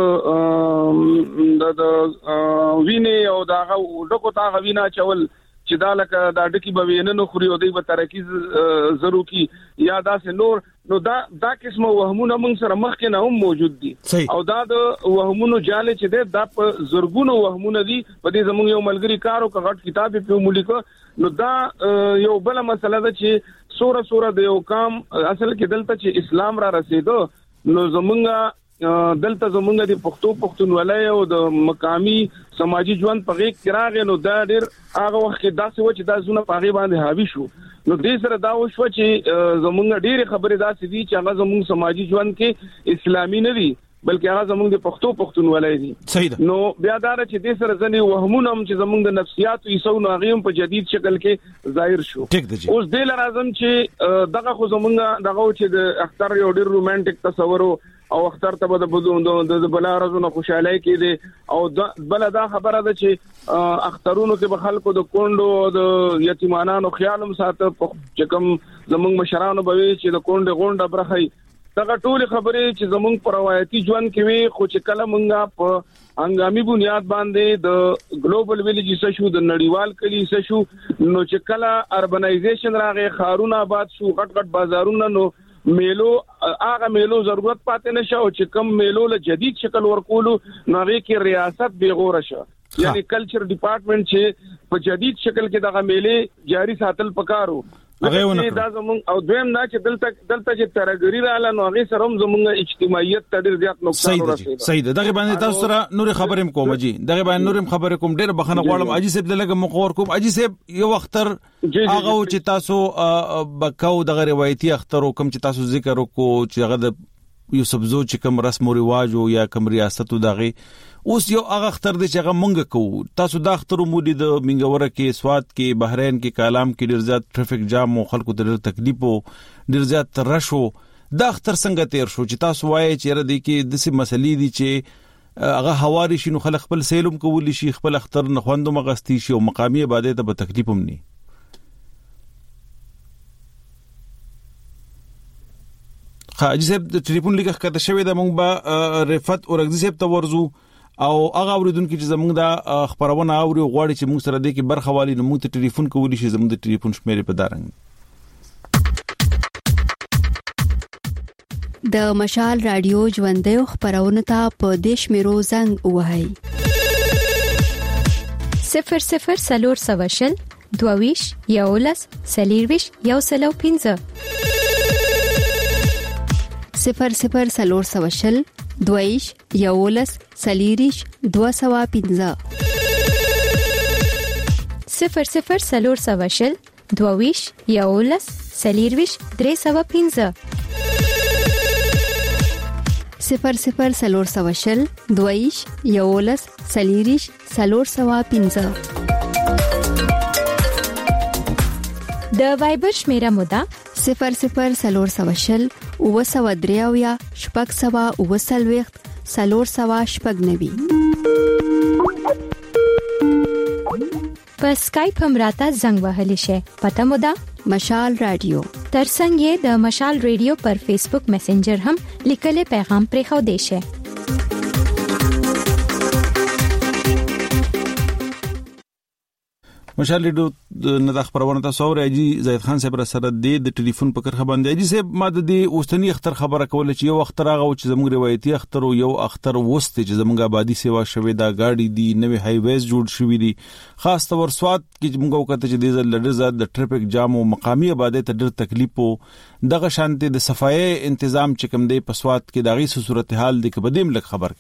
H: وکړه د وینې او دا ډکو تا غوینا چول چې دا لکه دا ډکی به ویننو خوري او دی به ترکیز زرو کی یا دا سه نور نو دا قسمه وهمونه موږ سره مخکې نه هم موجود دي او دا د وهمونو جاله چې دا په زرګونو وهمونه دي په دې زموږ یو ملګری کارو کغټ کتاب په مولیکو نو دا یو بل مسله ده چې سوره د یو کام اصل کې دلته چې اسلام را رسیدو نو زمونږه دلته زمونږه د پښتونولۍ او د مقامی سماجی ژوند په غیږ کې راغی نو دا ډېر هغه وخت کې داسې و چې دا زونه په هغه باندې حاوی شو نو دې سره دا وشو چې زمونږه ډېر خبرې داسې دي چې هغه زمونږ سماجی ژوند کې اسلامي نه دي بلکې هغه زمونږ د پښتونولۍ دي نو بیا دا چې دې سره ځنې وهمونه هم چې زمونږ د نفسیات یې سو نو هغه په جدید شکل کې ظاهر شو اوس دې لازم چې دغه خو زمونږ دغه چې د اختر یو ډېر رومانټیک تصور او اختر ته د بل ارزونه خوشاله کې دي او بل دا خبره ده چې اخترونو کې به خلکو د کونډو د یتیمانو خیالم ساته چې کوم زمونږ مشرانو به چې د کونډه غونډه برخې دغه ټول خبرې چې زمونږ پر روایتي ژوند کې وي خو چې کله مونږه په هنګامي بنیاد باندې د ګلوبل ویلیج شو د نړیوال کلی شو نو چې کله اربنایزیشن راغی خارونه آباد شو غټ بازارونه نو میلو هغه میلو ضرورت پاتې نشه او چې کم میلو له جدید شکل ورکولو نو هغه کې ریاست بیغوره شه یعنی کلچر ډپارټمنټ چې په جدید شکل کې دغه میلې جاری ساتل پکارو هغه دا زمون او دویم نه چې دلته چې ترګری رااله نو هغه سره زمونږ اجتماعیت ته ډیر زیات نقصان ورسېږي
B: صحیح ده دغه باندې تاسو سره نور خبرې کوم جی دغه باندې نور خبرې کوم ډیر بخنه غواړم اجي صاحب دلته مقور کوم اجي صاحب یو اختر هغه چې تاسو بکاو دغه روایتي اختر کوم چې تاسو ذکر وکړو چې هغه د یوسف زو چې کوم رسم او رواج او یا کوم ریاست دغه اوس یو هغه اختر د چې هغه مونږ کوو تاسو د اختر مودي د منګوره کې سواد کې بحرین کې کالام کې ډیر زیات ټریفیک جام او خلکو ته ډیر تکلیف او ډیر زیات رش او د اختر څنګه تیر شو چې تاسو وایي چې ر دې کې د څه مسلې دي چې هغه حواري شي نو خلک خپل سیلوم کولی شي خپل اختر نه خوندو مغستی شي او مقامی عبادت ته تکلیف هم نه حاجی صاحب د ټلیفون لیکه کته شوی د مونږ با رفت او رغزی صاحب ته ورزو او هغه اوریدونکو چې زمونږ د خبرونه اوري غواړي چې موږ سره د کې برخه والی نو موږ ته ټلیفون کولی شي زموږ د ټلیفون شمیرې په دارنګ
J: د مشال رادیو ژوندې خبرونه ته په دیش میرو زنګ وهاي
A: 00 سلور سواشل دوويش یولس سلیرويش یوسلو 15
J: 00 سلور سواشل دویش یولس سلیریش 215
A: 00 سلور سواشل دوويش یولس سلیرويش 315
J: 00 سلور سواشل دویش یولس سلیریش 315
A: د وایبر شمیره مودا
J: 00 سلور سواشل او سوا دریاویا شپږ سوا او سلويخت سلور سوا شپږ نوي
A: په سکایپ هم راته زنګ وهلی شي پته مودا
J: مشال رادیو
A: ترڅنګ د مشال رادیو پر فیسبوک میسنجر هم لیکل پیغام پرې خو دی شي
B: مشال ریډیو نه د خبرونه تاسو اورئ زید خان صاحب سره د ټلیفون په کرخه باندې اجي صاحب ما د اوستنی اختر خبره کوله چې یو اختر هغه چې زموږ روایتي اختر او یو اختر وسته چې زموږ آبادی سیوا شوي دا گاډي دي نوې های ویز جوړ شوي دي خاص تور سواد کې موږ وکړه چې د لړ زاد د ټریفیک جام او مقامی آبادی ته ډېر تکلیف او دغه شانتي د صفای تنظیم چې کوم دی په سواد کې دغه صورتحال د کبدیم لک خبر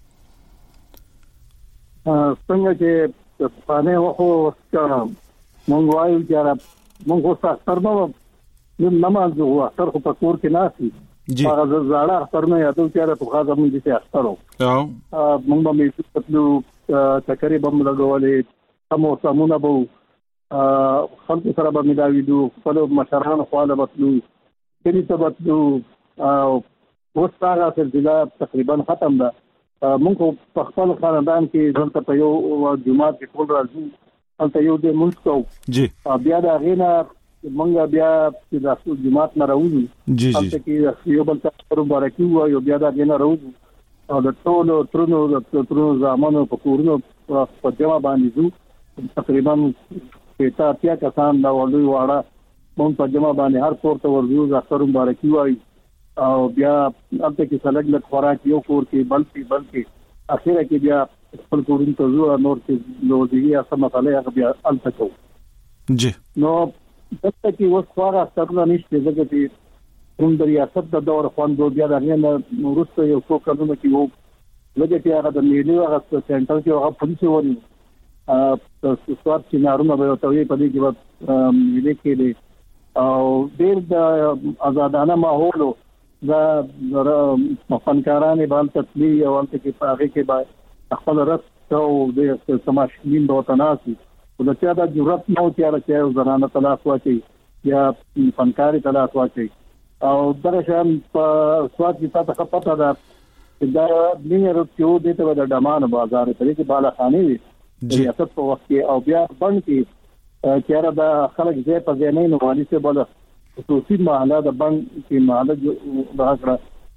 B: کې
F: څنګه چې پانه وخو مونږ وایو چې مونږ اوس اختر نو نماز وو اختر خو په کور کې ناسي هغه زړه اختر نه یادو چې په خاصه مونږ دې اختر او مونږ به میتلو تقریبا لګولې سمونه بو خلک سره به ملاویدو خپل مشران خواله بتلو کلی ته بتلو اوس هغه سلسله تقریبا ختم ده مونږ په خپل خاندان کې ځل ته یو جمعه کې ټول راځو انته یو د مونږ
B: جی
F: بیا دا غینا مونږ بیا چې د جمعه نه راوځو
B: جی
F: انته کې یو بل ته مبارکي وایو بیا دا غینا راوځو او د ټولو زامنو په کورونو په جمع باندې زو تقریبا پېتا اتیا کسان دا ولوي واړه مونږ په جمع باندې هر کور ته ورځو زاخر مبارکي وایو او بیا البته کې سلګ لک خوراک یو کور کې بلکې اخیره کې بیا خپل کورن ته زو نور چې نو دی یا سم مسئله هغه بیا الته کو
B: جی
F: نو دته کې وس خورا سترونه نشته ځکه چې کوم د ریاست د دور خوان بیا د نه ورسته یو څو کلونه کې وو لکه چې هغه د میلو هغه سنټر کې هغه پولیس وري تاسو سوار چې نارونه به توې په دې کې ویل کې او ډېر د آزادانه ماحول دا فنکارانه بال تطبیع او انت کې پاغه کې با خپل رات او د سماشلین د وطناسي او د چا د جرأت نو چې زنانه طلاق واچي یا فنکاري طلاق واچي او درشم په سواد کې تاسو پته ده دا لینه روتیو د ته د ډمان بازار په کې بالا خاني وي ریاست په وخت کې او بیا بند کې چیرې د خلک ځای په ځای نه نو والی څه بوله خصوصي محله د بند کې محله د هغه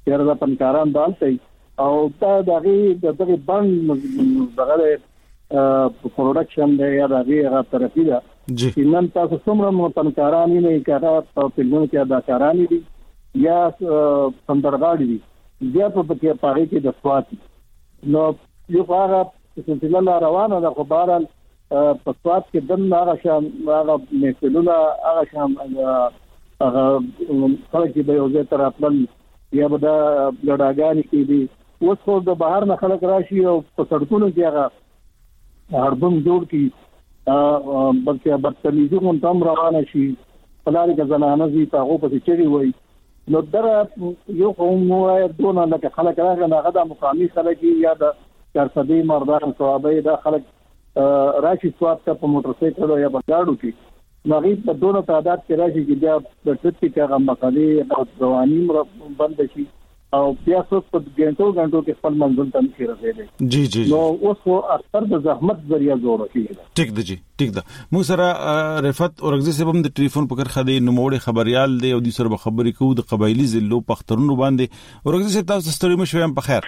F: چیرې د پنکاران دالته او دا دغه باندې دغه پروډکشن دی یا دغه طرفي ده چې نن تاسو څومره پنکاران نه کړه په فلمونو کې اداکاران دي یا سندرغاړي دي بیا په کې پاره کې د سوات نو یو هغه سلسله لا روانه ده خو بهرحال په سوات کې دن هغه شان هغه مثلونه هغه شان هغه خلک به یو ځای تر خپل یا به د لړاګانی کې دي اوس خو د بهر نه خلک راشي او په سړکونو کې هغه هربم جوړ کی بلکې بدتمیزي هم تم روانه شي فلاري که زنانه زی تاغو په چيري وای نو در یو قوم دونه لکه خلک راغله هغه د مقامي خلک یا د چارسدي مردان صوابي د خلک راشي سواد ته په موټر سایکل یا بغاړو کې نغې په دونه تعداد کې راشي چې بیا د ټټي هغه مقالې او رواني بند شي او بیا څو په غنټو کې خپل منځل ته نه رسیدي
B: جی
F: نو اوس خو اکثر د زحمت ذریعہ جوړ کیږي
B: ټیک ده مو سره رفعت اورغزي صاحب هم د ټلیفون په کر خدي نوموړي خبريال دی او د سره خبرې کوو د قبایلی ضلعو پخترونو باندې اورغزي صاحب تاسو ستړي مشوي هم په خیر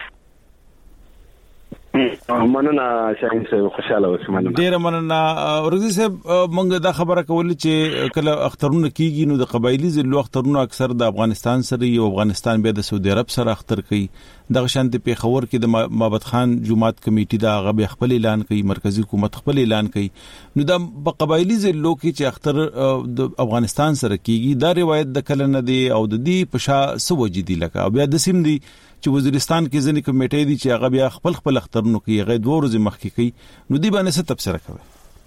H: مننه شاهین صاحب خوشاله اوسم
B: ډیر مننه اورغزي صاحب مونږ دا خبره کول چې کله اخترونه کیږي نو د قبایلی ضلعو اخترونه اکثر د افغانستان سره یو افغانستان بیا د سعودي عرب سره اختر کوي دغه شانتي پیښور کې د مابد خان جماعت کمیټه دا غو خپل اعلان کوي مرکزی حکومت خپل اعلان کوي نو د قبایلی ضلعو کې چې اختر د افغانستان سره کیږي دا روایت د کله نه دی او د دې پښا سوجدي لکه او بیا د سیم دی چې وزیرستان کې ځنې کمیټې دي چې هغه بیا خپل اخترونو کې هغه 2 ورځې مخکې کوي نو دی باندې څه تفسیر کوي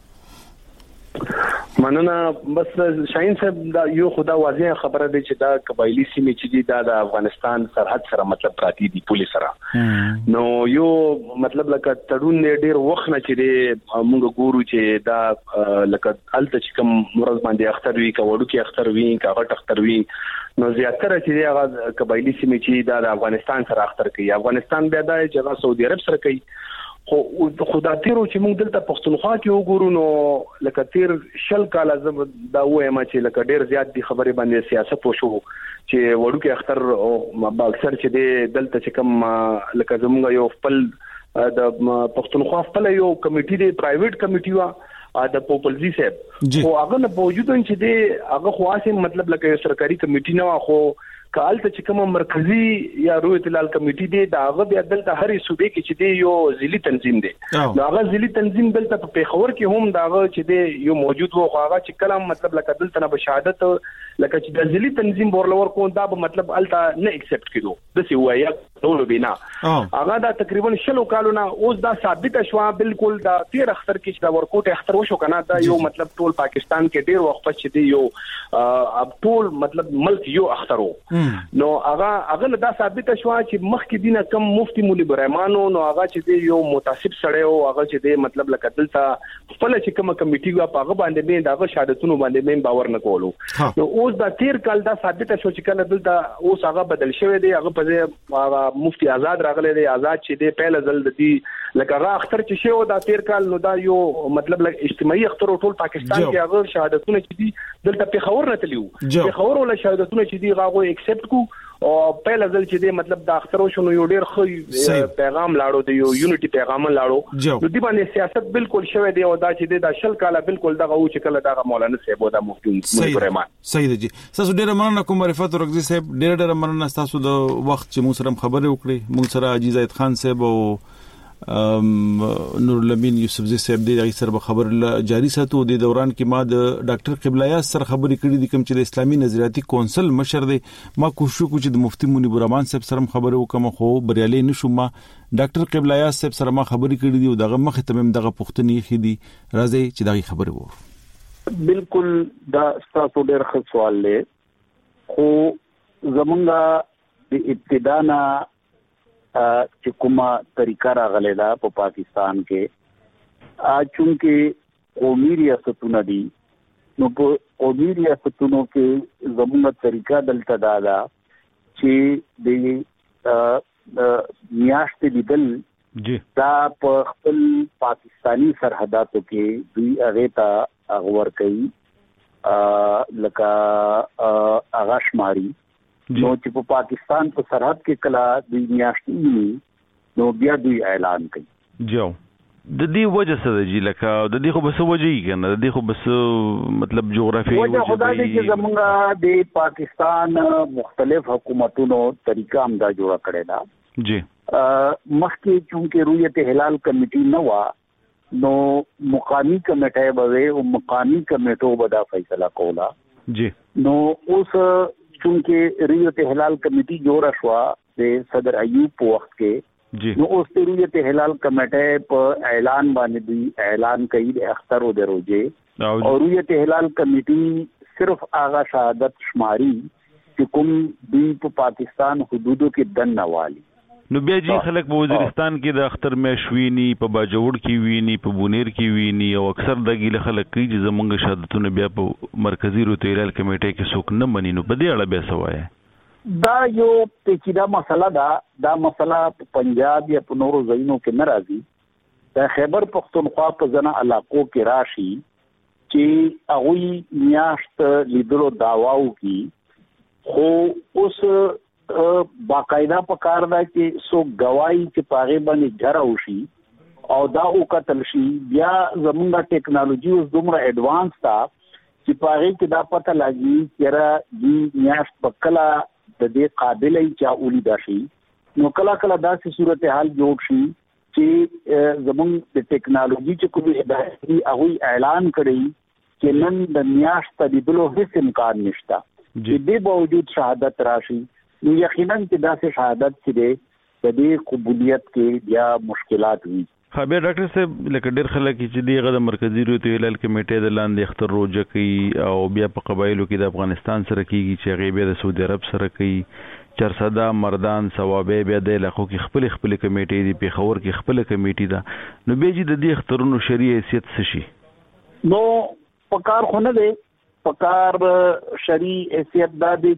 H: مننه بس شاهین صاحب دا یو خدا واضح خبره ده چې دا قبایلی سیمې چې دا د افغانستان سرحد سره مطلب پراتی دي پولیس سره نو یو مطلب لکه تړون ډیر وخت نه چې موږ ګورو چې دا لکه الته چې کوم مرز باندې اختر وی کا وړو کې اختر وی کا غټ اختر وی نو زیاتره چې هغه قبایلی سیمې چې دا د افغانستان سره اختر کوي افغانستان بیا د جګړه سعودي عرب سره کوي خدا تیرو چې موږ دلته پښتونخوا کې وګورو نو لکه تیر شل کال زم دا وایم چې لکه ډیر زیات دي خبره باندې سیاست وشو چې وړو کې اختر او اکثر چې دلته چې کوم لکه زموږ یو خپل د پښتونخوا خپل یو کمیټي دی پرایویټ کمیټي وا د پوپلزي صاحب او هغه نه موجود چې دی هغه خاصه مطلب لکه سرکاري کمیټي نه واخو کال ته چې کوم مرکزی یا رویت لال کمیټي دی دا هغه بیا دلته هرې صوبې کې چې دی یو ځلي تنظیم دی دا هغه ځلي تنظیم دلته په پیښور کې هم دا هغه چې دی یو موجود وو هغه چې کلام مطلب لکه دلته نه بشهادت لکه چې د ځلي تنظیم ورلور کو دا به مطلب الته نه ایکسپټ کیدو د سی وایا ټول بنا هغه دا تقریبا شلو کالونه اوس دا ثابت شوا بالکل دا 13 اختر کې دا ورکوټ اختر وشو کنه دا یو مطلب ټول پاکستان کې ډیر وخت چې دی یو ټول مطلب ملک یو اخترو نو هغه دا ثابت شوا چې مخکې دینه کم مفتی مولوی برهمانو نو هغه چې دی یو متعصب سړی او هغه چې دی مطلب لکه دلته خپل چې کوم کمیټي وا هغه باندې به دا شهادتونو باندې به باور نه کولو نو اوس دا 13 کال دا ثابت شو چې کله دلته اوس هغه بدل شوی دی هغه په مفتی آزاد راغلی دی آزاد چې دی پهل ځل دی لکه هغه اختر چې شو دا 13 کال نو دا یو مطلب لکه اجتماعي اختر ټول پاکستان کې هغه شهادتونه چې دی دلته په خبر نه تلیو په خبر ولا شهادتونه چې دی هغه ایکسپټ کو او پهل ځل چې دی مطلب دا اختر شنو یو ډیر خو پیغام لاړو دی یو یونټي پیغام لاړو نو دی باندې سیاست بالکل شوه دی او دا چې دی دا شل کاله بالکل دغه او چې کله دغه مولانا صاحب او د مفتی برهمان
B: صحیح دی تاسو ډیر مننه کوم معرفت اورغزي صاحب ډیر مننه تاسو د وخت چې مو سره خبرې وکړې مو سره عجیز زید خان صاحب او نور لمین یوسفزی صاحب دی سره خبر جاری ساتو د دوران کې ما د ډاکټر قبله یاس سره خبرې کړې دي کوم چې د اسلامي نظریاتي کونسل مشر دی ما کوشش وکړ چې د مفتی منیب الرحمن صاحب سره خبرې وکم خو بریالي نشوم ډاکټر قبله یاس صاحب سره ما خبرې کړې دي او دغه مخه تمم دغه پښتني خېدي راځي چې دغه خبرې وو
F: بالکل دا تاسو ډېر ښه سوال لې خو زمونږه د ابتدانا چې کومه طریقه راغله دا په پاکستان کې چونکه قومي ریاستونه دي نو په قومي ریاستونو کې زموږه طریقه دلته دا چې د میاشتې لیدل دا په خپل پاکستانی سرحداتو کې دوی هغه ته اغور کوي لکه آغاش ماری نو چې په پاکستان په سرحد کې کلا د میاشتې نو بیا دوی اعلان کړي
B: جو د دې وجه څه دی لکه د دې خو بس وجه یې کنه د دې خو بس مطلب جغرافي
F: وجه خدای دې چې زمونږ د پاکستان مختلف حکومتونو طریقه هم دا جوړه کړې ده
B: جی
F: مخکې چونکه رویت هلال کمیټي نه وا نو مقامی کمیټه به او مقامی کمیټو به دا فیصله کولا
B: جی
F: نو اوس چونکه رویت هلال کمیټي جوړه شو د صدر ایوب په وخت کې
B: جی
F: نو اوس رویت هلال کمیټه په اعلان باندې دی اعلان کوي د اختر او د روزه او رویت هلال کمیټي صرف آغا شهادت شماري چې کوم دی په پاکستان حدودو کې دن نوالي
B: نو بیا جی خلک په وزیرستان کې د اختر مې شوینی په باجوړ کې ویني په بونیر کې ویني او اکثر د ګیله خلک کوي چې زمونږ شهادتونه بیا په مرکزی رویت هلال کمیټه کې څوک نه مني نو په دې اړه بیا سوای
F: دا یو پیچیده مسله ده دا مسله په پنجاب یا په نورو ځایونو کې ناراضي د خیبر پختونخوا په ځنه علاقو کې راشي چې هغه میاشت لیدلو داواو کی خو اوس باقاعده په کار ده چې سو گواہی چې پاغه باندې جراو شي او دا او قتل شي بیا زمونږه ټیکنالوژي اوس دومره ایڈوانس تا چې پاغه کې دا پته لګي چې را دې میاشت پکلا د دې قابلې چې اولي داشي نو کله کله داسې صورتحال جوړ شي چې زمونږ د ټیکنالوژي چې کومه هدایت هغه اعلان کړي چې نن د میاشت تبدیلو هیڅ امکان نشته چې د باوجود شهادت راشي نو یقینا چې داسې شهادت چې د دې قبولیت کې بیا مشکلات وي
B: خبر ډاکټر صاحب لکه ډېر خلک چې دیغه د مرکزی رویت هلال کمیټې د لاندې اختر روزه کوي او بیا په قبایلو کې د افغانستان سره کیږي چې غیبه د سعودي عرب سره کوي چرسدا مردان ثوابه بیا د علاقو کې خپل کمیټې دی په خور کې خپل کمیټې ده نو به جی د دې اخترونو شرعي حیثیت څه شي
F: نو پکار خو نه دی پکار شرعي حیثیت دا دی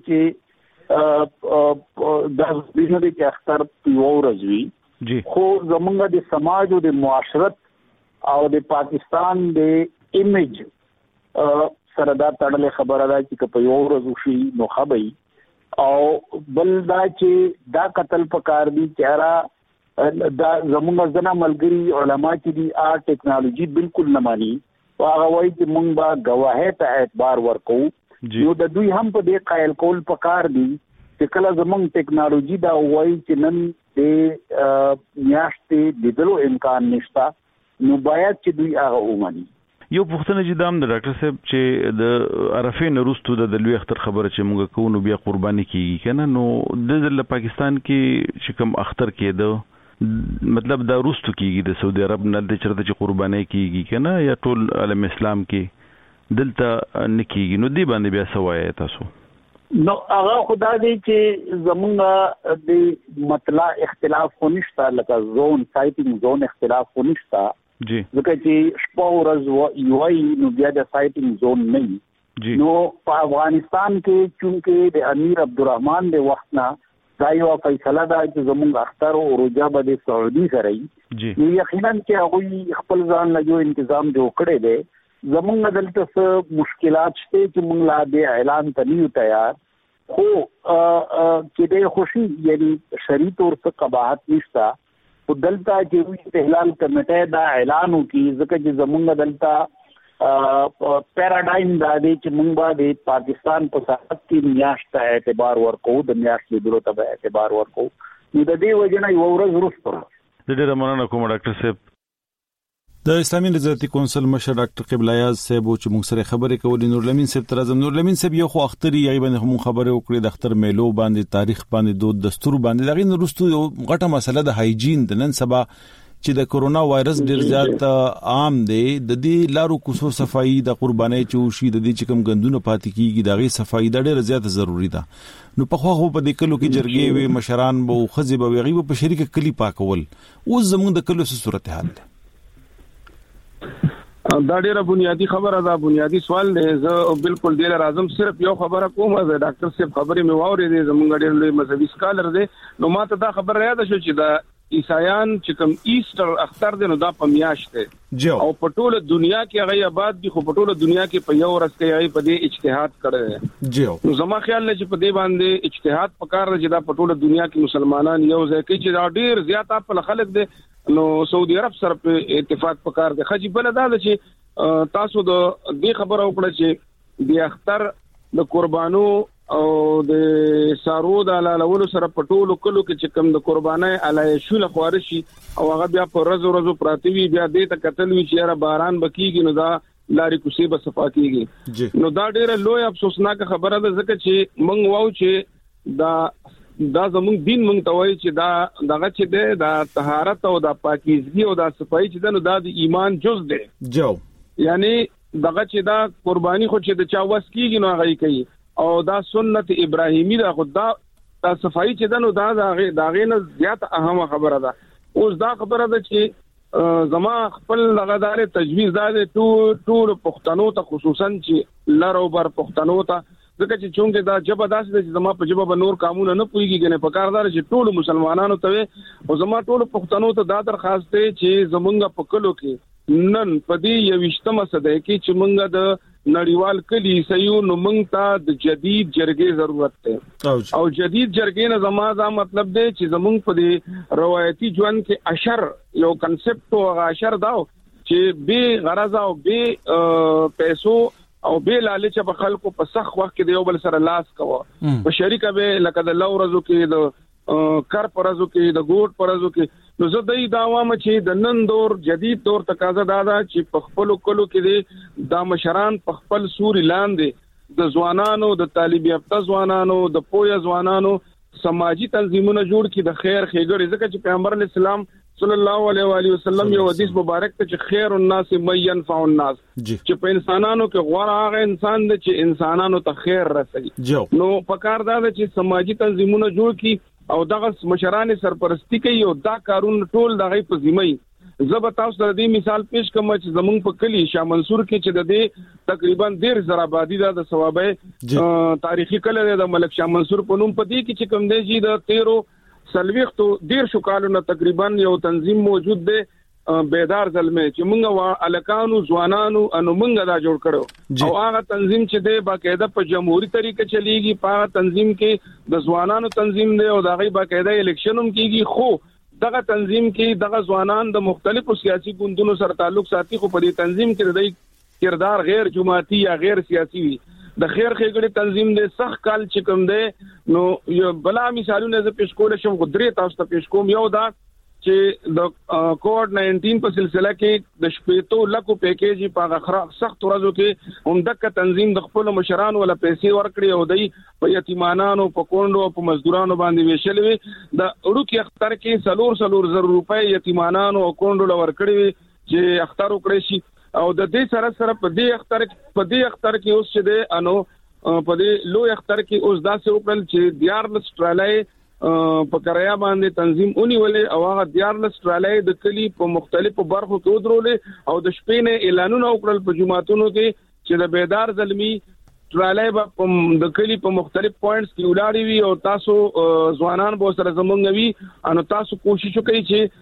F: چې د دې کې اختر په ورځ وی
B: جی
F: خو زمونږ د سماج او د معاشرت او د پاکستان د ایمیج سره دا تړلې خبره ده چې په یو ورځ شي نو خبي او بل دا چې دا قتل پکار دي چې دا زمونږ ځنا ملګری علما چې دي ټیکنالوژي بالکل نه مانی او هغه وایي چې مونږ با گواهه ته اعتبار ورکو نو د دوی هم په دې قائل کول پکار دي چې کله زمونږ ټیکنالوژي دا وایي چې نن د میاشتې د دلو امکان نشته نو باید چې دوی هغه ومني
B: یو پوښتنه چې دام د ډاکټر صاحب چې د عرفه نورستو د لوی اختر خبره چې موږ کوو نو بیا قرباني کیږي کنه نو د پاکستان کې چې کوم اختر کېده مطلب دا روستو کیږي د سعودي عرب نه د چرته چې قرباني کیږي کنه یا ټول عالم اسلام کې دلته نکیږي نو دی باندې بیا سوای تاسو
F: نو هغه خدای دې چې زمونږ د مطلع اختلاف خونښت لکه زون سایټینګ زون اختلاف خونښت
B: جی
F: ځکه چې شپه ورځ یوای نو بیا د سایټینګ زون نه
B: جی
F: نو په افغانستان کې چونکه د امیر عبدالرحمن د وخت نه دا یو فیصله ده چې زمونږ اختر او روزه به د سعودي سره
B: جی
F: نو یقینا چې هغه خپل ځان له یو تنظیم جوړ کړی دی زمونږ دلته مشکلات شته چې مونږ لا د اعلان تنیو تیار خو چې د خوشي یعنی شرعي تور څخه قباحت نشته او دلته چې هلال کمیټه دا اعلان وکړي ځکه چې زمونږ دلته پیراډایم دا دی چې مونږ باندې پاکستان په سرحد کې میاشت اعتبار ورکو د میاشت لیدلو ته اعتبار ورکو نو د دې وجه نه یو ورځ وروسته
B: د ډېر مننه کوم ډاکټر صاحب د اسلامي نظارتي کونسل مشر ډاکټر قبله یاز صاحب چې موږ سره خبرې کولې نور لمین صاحب تر اعظم نور لمین صاحب یو خو اختري غیبه هم خبرې وکړې د اختر میلو باندې تاریخ باندې دود دستور باندې دغه نورستو یو غټه مسله د هایجین د نن سبا چې د کورونا وایرس ډیر زیات عام دی د دې لارو کوڅو صفایي د قرباني چوشي د دې چې کوم غندونه پاتې کیږي دغه صفایي د ډیر زیات ضروری ده نو په خو په دې کلو کې جرګې وي مشران بو خزي به غیبه په شریک کلی پاکول او زموږ د کلو صورتحال ده
H: دا ډیره بنیادی خبره ده بنیادی سوال دی زه بالکل ډیر راځم صرف یو خبره کوم زه ډاکټر صاحب خبرې مې واورې دي زمونږ ډیر لوی مذهبي سکالر دی نو ماته دا خبره یاد شو چې دا عیسایان چې کوم ایسټر اختر دی نو دا په میاشت دی او په ټوله دنیا کې هغه آباد دي خو په ټوله دنیا کې په یو ورځ کې هغه په دې اجتهاد کړی نو زما خیال لږ په دې باندې اجتهاد پکار دی چې دا په ټوله دنیا کې مسلمانان یو ځای کې چې دا ډیر زیات په خلک دي نو سعودي عرب سره په اتفاق پکار دی خجی بل دا چې تاسو د دې خبره وکړه چې د اختر د قربانو او د سارو د علالولو سره پټولو کلو کې چې کوم د قربانای علای شول خوارشي او هغه بیا په ورځو پراتوي بیا دې ته قتل وی چې را باران بکیږي نو دا لاري کوسي به صفا کیږي نو دا ډیره لوی افسوسناک خبره ده ځکه چې مونږ واو چې دا زموږ دین مونږ ته وایي چې دا دغه چې ده د طهارت او د پاکیزګي او د صفائی چې ده نو دا د ایمان جز ده یعنی دغه چې دا قرباني خو چې د چا وس کیږي نو هغه کوي او دا سنت ابراهیمی دا خدا صفائی چې دنو دا داغه نه زیات اهمه خبره ده اوس دا خبره ده چې زما خپل لغدار تجویز دا ټول پښتنو ته خصوصا چې لارو بر پښتنو ته ځکه چې چونګه دا جبه داسې چې زما په جبه بنور قانون نه پويږي کنه په کاردار چې ټول مسلمانانو ته او زما ټول پښتنو ته دا درخواست دی چې زمونږ په کلو کې نن په دې یوشتمه صدې کې چې مونږ د نړیوال کلی سيو نو مونږ ته د جدید جرګې ضرورت ده او جدید جرګې نه زمازه مطلب دی چې زمونږ په دې روایتي ژوند کې اشر یو کنسپټ او اشر داو چې به غرض او به پیسو او به لالچ په خلکو په سخت وخت کې یو بل سره لاس کوه په شریکه به لکه د لورزو کې د کار پرزو کې د ګوټ پرزو کې نو زه دای دا وامه چې د نن دور جدید دور تقاضا دا چې په خپل کلو کې د مشران په خپل سوري لاندې د ځوانانو د طالب یافته ځوانانو د پوهه ځوانانو سماجی تنظیمونه جوړ کړي د خیر خېګړې ځکه چې پیغمبر اسلام صلی الله علیه و علیه وسلم یو حدیث مبارک ته چې خیر الناس من ينفع الناس چې په انسانانو کې غوړه هغه انسان دی چې انسانانو ته خیر رسوي نو پکار دا چې سماجی تنظیمونه جوړ کړي او دغه مشران سرپرستی کوي او دا کارون ټول دغه په ذمہ زب تاسو د دې مثال پیش کوم چې زمونږ په کلی شاه منصور کې چې د دې تقریبا 1.5 آبادی د ثوابه تاریخي کله د ملک شاه منصور په نوم پدې کې چې کوم دی چې د 13 سلويختو 1.5 کالونو تقریبا یو تنظیم موجود دی بیدار ظلمه چې مونږه الکانو ځوانانو انو مونږه دا جوړ کړو او هغه تنظیم چې دی باقاعده په جمهوریت طریقې چلیږي په تنظیم کې د ځوانانو تنظیم دی او دا غي باقاعده الیکشنوم کیږي خو دغه تنظیم کې دغه ځوانان د مختلفو سیاسي ګوندونو سره تعلق ساتي خو په دې تنظیم کې د کردار غیر جماعتي یا غیر سیاسي وي د خیر خېګړې تنظیم د سخت کال چې کوم دی نو یو بلا مثالونه ز پیش کول شم غدري تاسو ته پیش کوم یو دا چې د کووډ 19 په سلسله کې د شپېتو لکو پیکیج په غخره سخت ورځو کې هم دغه تنظیم د خپل مشرانو ولا پیسې ورکړي او دای په یتیمانانو په کونډو او په مزدورانو باندې ویشلوي د اړوکی اختر کې سلور زر روپۍ یتیمانانو او کونډو ورکړي چې اختر وکړي شي او د دې سره په دې اختر کې اوس چې ده انو په دې لوی اختر کې اوس داسې وکړل چې دیارلس ټرالای په کریا باندې تنظیم اونې ولې او هغه دیارلس ټرالای د کلی په مختلفو برخو کې ودرولې او د شپې نه اعلانونه وکړل په جمعاتونو کې چې د بیدار ظلمي ټرالای په د کلی په مختلف پوینټس کې ولاړې وي او تاسو ځوانان به سره زمونږ وي انو تاسو کوشش وکړئ چې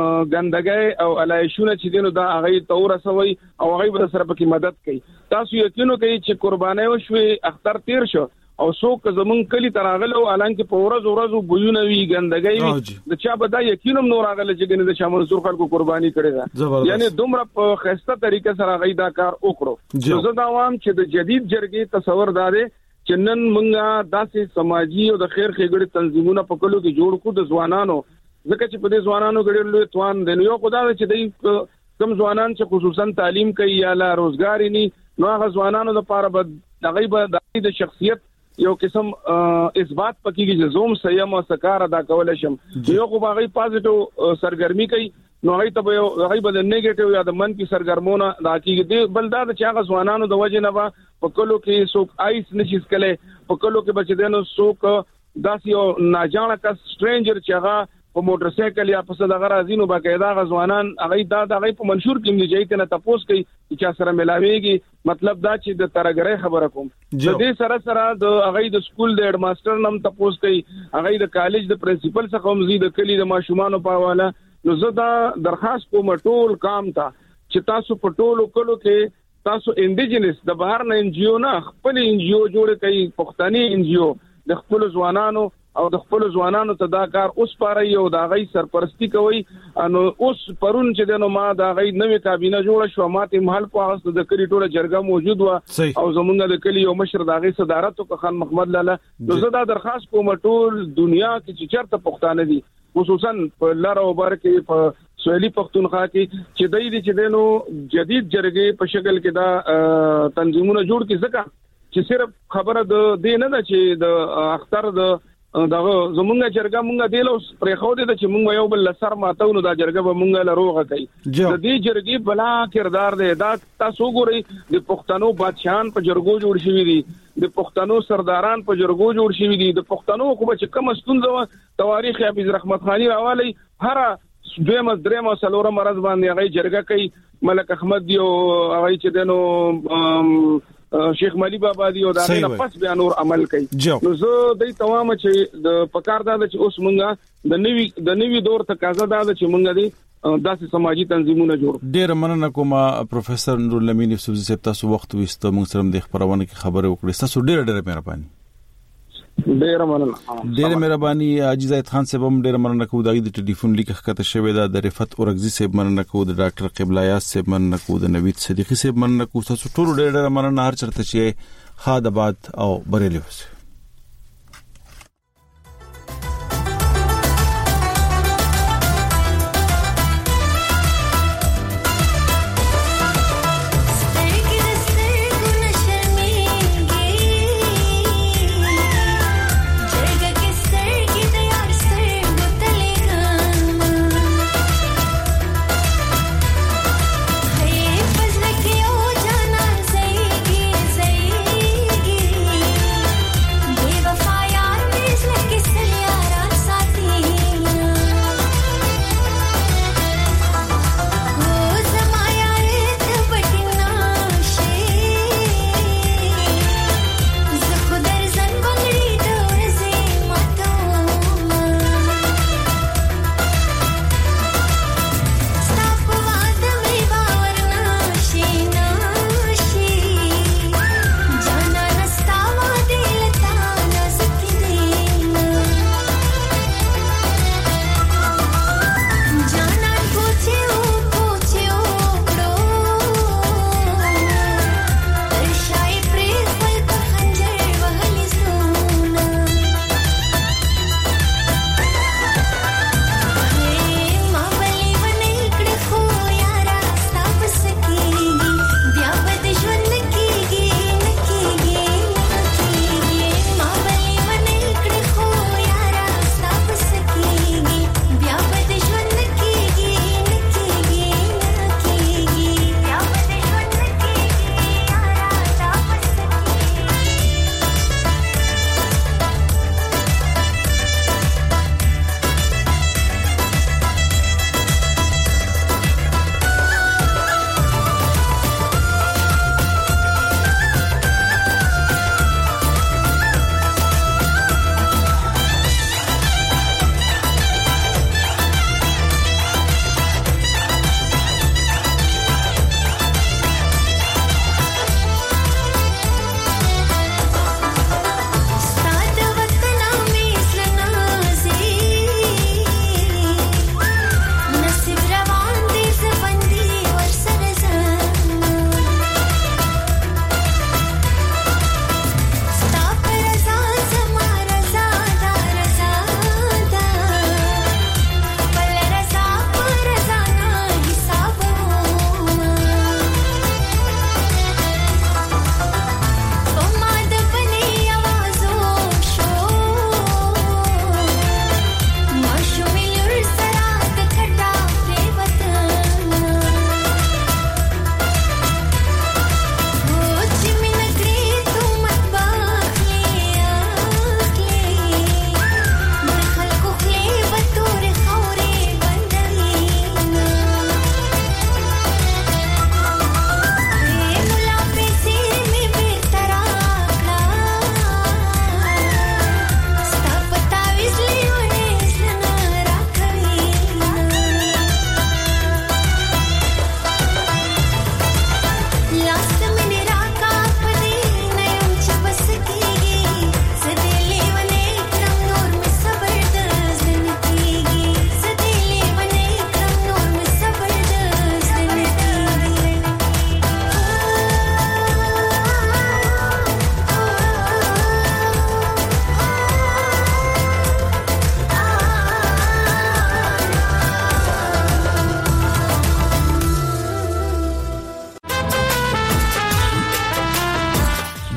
H: ګندګي او علایشونه چې دینو دا هغه تور سوي او هغه به سره پکې مدد کوي تاسو یقینو کوي چې قرباني وشوي اختر تیر شو او څوک زمون کلی تراغله او الانکه په ورځو بوونه وی ګندګي وي د چا به دا یقینم نور راغله چې ګنې د شاه منصور خلکو قرباني کړي دا یعنی دومره په خسته طریقې سره غیدا کار وکړو زه دا وایم چې د جدید جرګې تصور داري چې نن مونږه داسې سماجی او د خیر خېګړې تنظیمونه په کلو کې جوړ کړو د ځوانانو ځکه چې په دې ځوانانو غړي له توان دی نو یو خدای چې د کم ځوانان چې خصوصا تعلیم کوي یا لا روزګار ني نو هغه ځوانانو لپاره به دغه د شخصیت یو قسم اثبات پکې چې زوم سیم او سکار ادا کول شم یو خو باغی پازیټیو سرګرمی کوي نو هغه ته یو هغه بل نیگیټیو یا د منفي سرګرمونه دا کیږي بل دا چې هغه ځوانانو د وجه نه په کلو کې څوک آیس نشي سکله په کلو کې بچ دینو څوک داسې یو ناجانه کا سټرینجر چې هغه په موټر سایکل یا په صدغه راځینو باقاعده غزوانان هغه د په منشور کې دی چې کنه تاسو کوي چې سره ملاويږي مطلب دا چې د ترګره خبره کوم د دې سره د هغه د سکول د هډ ماستر نم تاسو کوي هغه د کالج د پرنسپل څخه هم زی د کلی د ماشومان په حواله نو زه دا درخواست کوم ټول کام ته چې تاسو په ټولو کلو کې تاسو انډیجنس د بهر نه انجیو نه خپل انجیو جوړ کړئ پښتني انجیو د خپل ځوانانو او د خپل ځوانانو ته دا کار اوس پاره یو دا غي سرپرستی کوي نو اوس پرون چې دنو ما دا غي نوې کابینه جوړه شو ماته محل په هغه د کلی ټوله جرګه موجود و او زمونږ د کلی یو مشر دا غي صدارت او خان محمد لاله نو زه دا درخواست کوم ټول دنیا کې چې چرته پښتانه دي خصوصا په لار او بار کې په سویلي پښتونخوا کې چې دای دي چې دنو جدید جرګې په شکل کې دا تنظیمونه جوړ کړي ځکه چې صرف خبره د دې نه ده چې د اختر د دغه زمونږه جرګه مونږه دیلو پرې خو دې چې مونږ یو بل لسر ماتو نو دا جرګه به مونږه لروغه کوي د دې جرګې بلا کردار دی دا تاسو ګورئ د پښتنو بادشاہان په جرګو جوړ شوی دي د پښتنو سرداران په جرګو جوړ شوی دي د پښتنو کوم چې کوم ستونزه تواریخ حافظ رحمت خانی راوالي هر دویم دریم سلورم مرز باندې هغه جرګه کوي ملک احمد دی او هغه چې دنو شیخ مالی بابا دی او دا نه پس بیا نور عمل کوي نو زه د تمام چې د پکار دا چې اوس مونږه د نوی دور تقاضا دا چې مونږه دي داسې سماجی تنظیمونه جوړ
B: ډیر مننه کوم پروفیسور نور الامین یوسفزی صاحب تاسو وخت وست موږ سره د خبرونه کې خبره وکړه تاسو ډیر مهرباني
H: ډیر مهرباني حاجی زید خان صاحب هم ډیر مننه کوم د ټلیفون لیک خطه شوی دا د رفعت اورغزی صاحب مننه کوم د ډاکټر قبله یاس صاحب مننه کوم د نوید صدیقی صاحب مننه کوم تاسو ټول ډیر مننه هر چرته چې خادباد او بریلی وس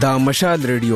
K: دا مشال ریډیو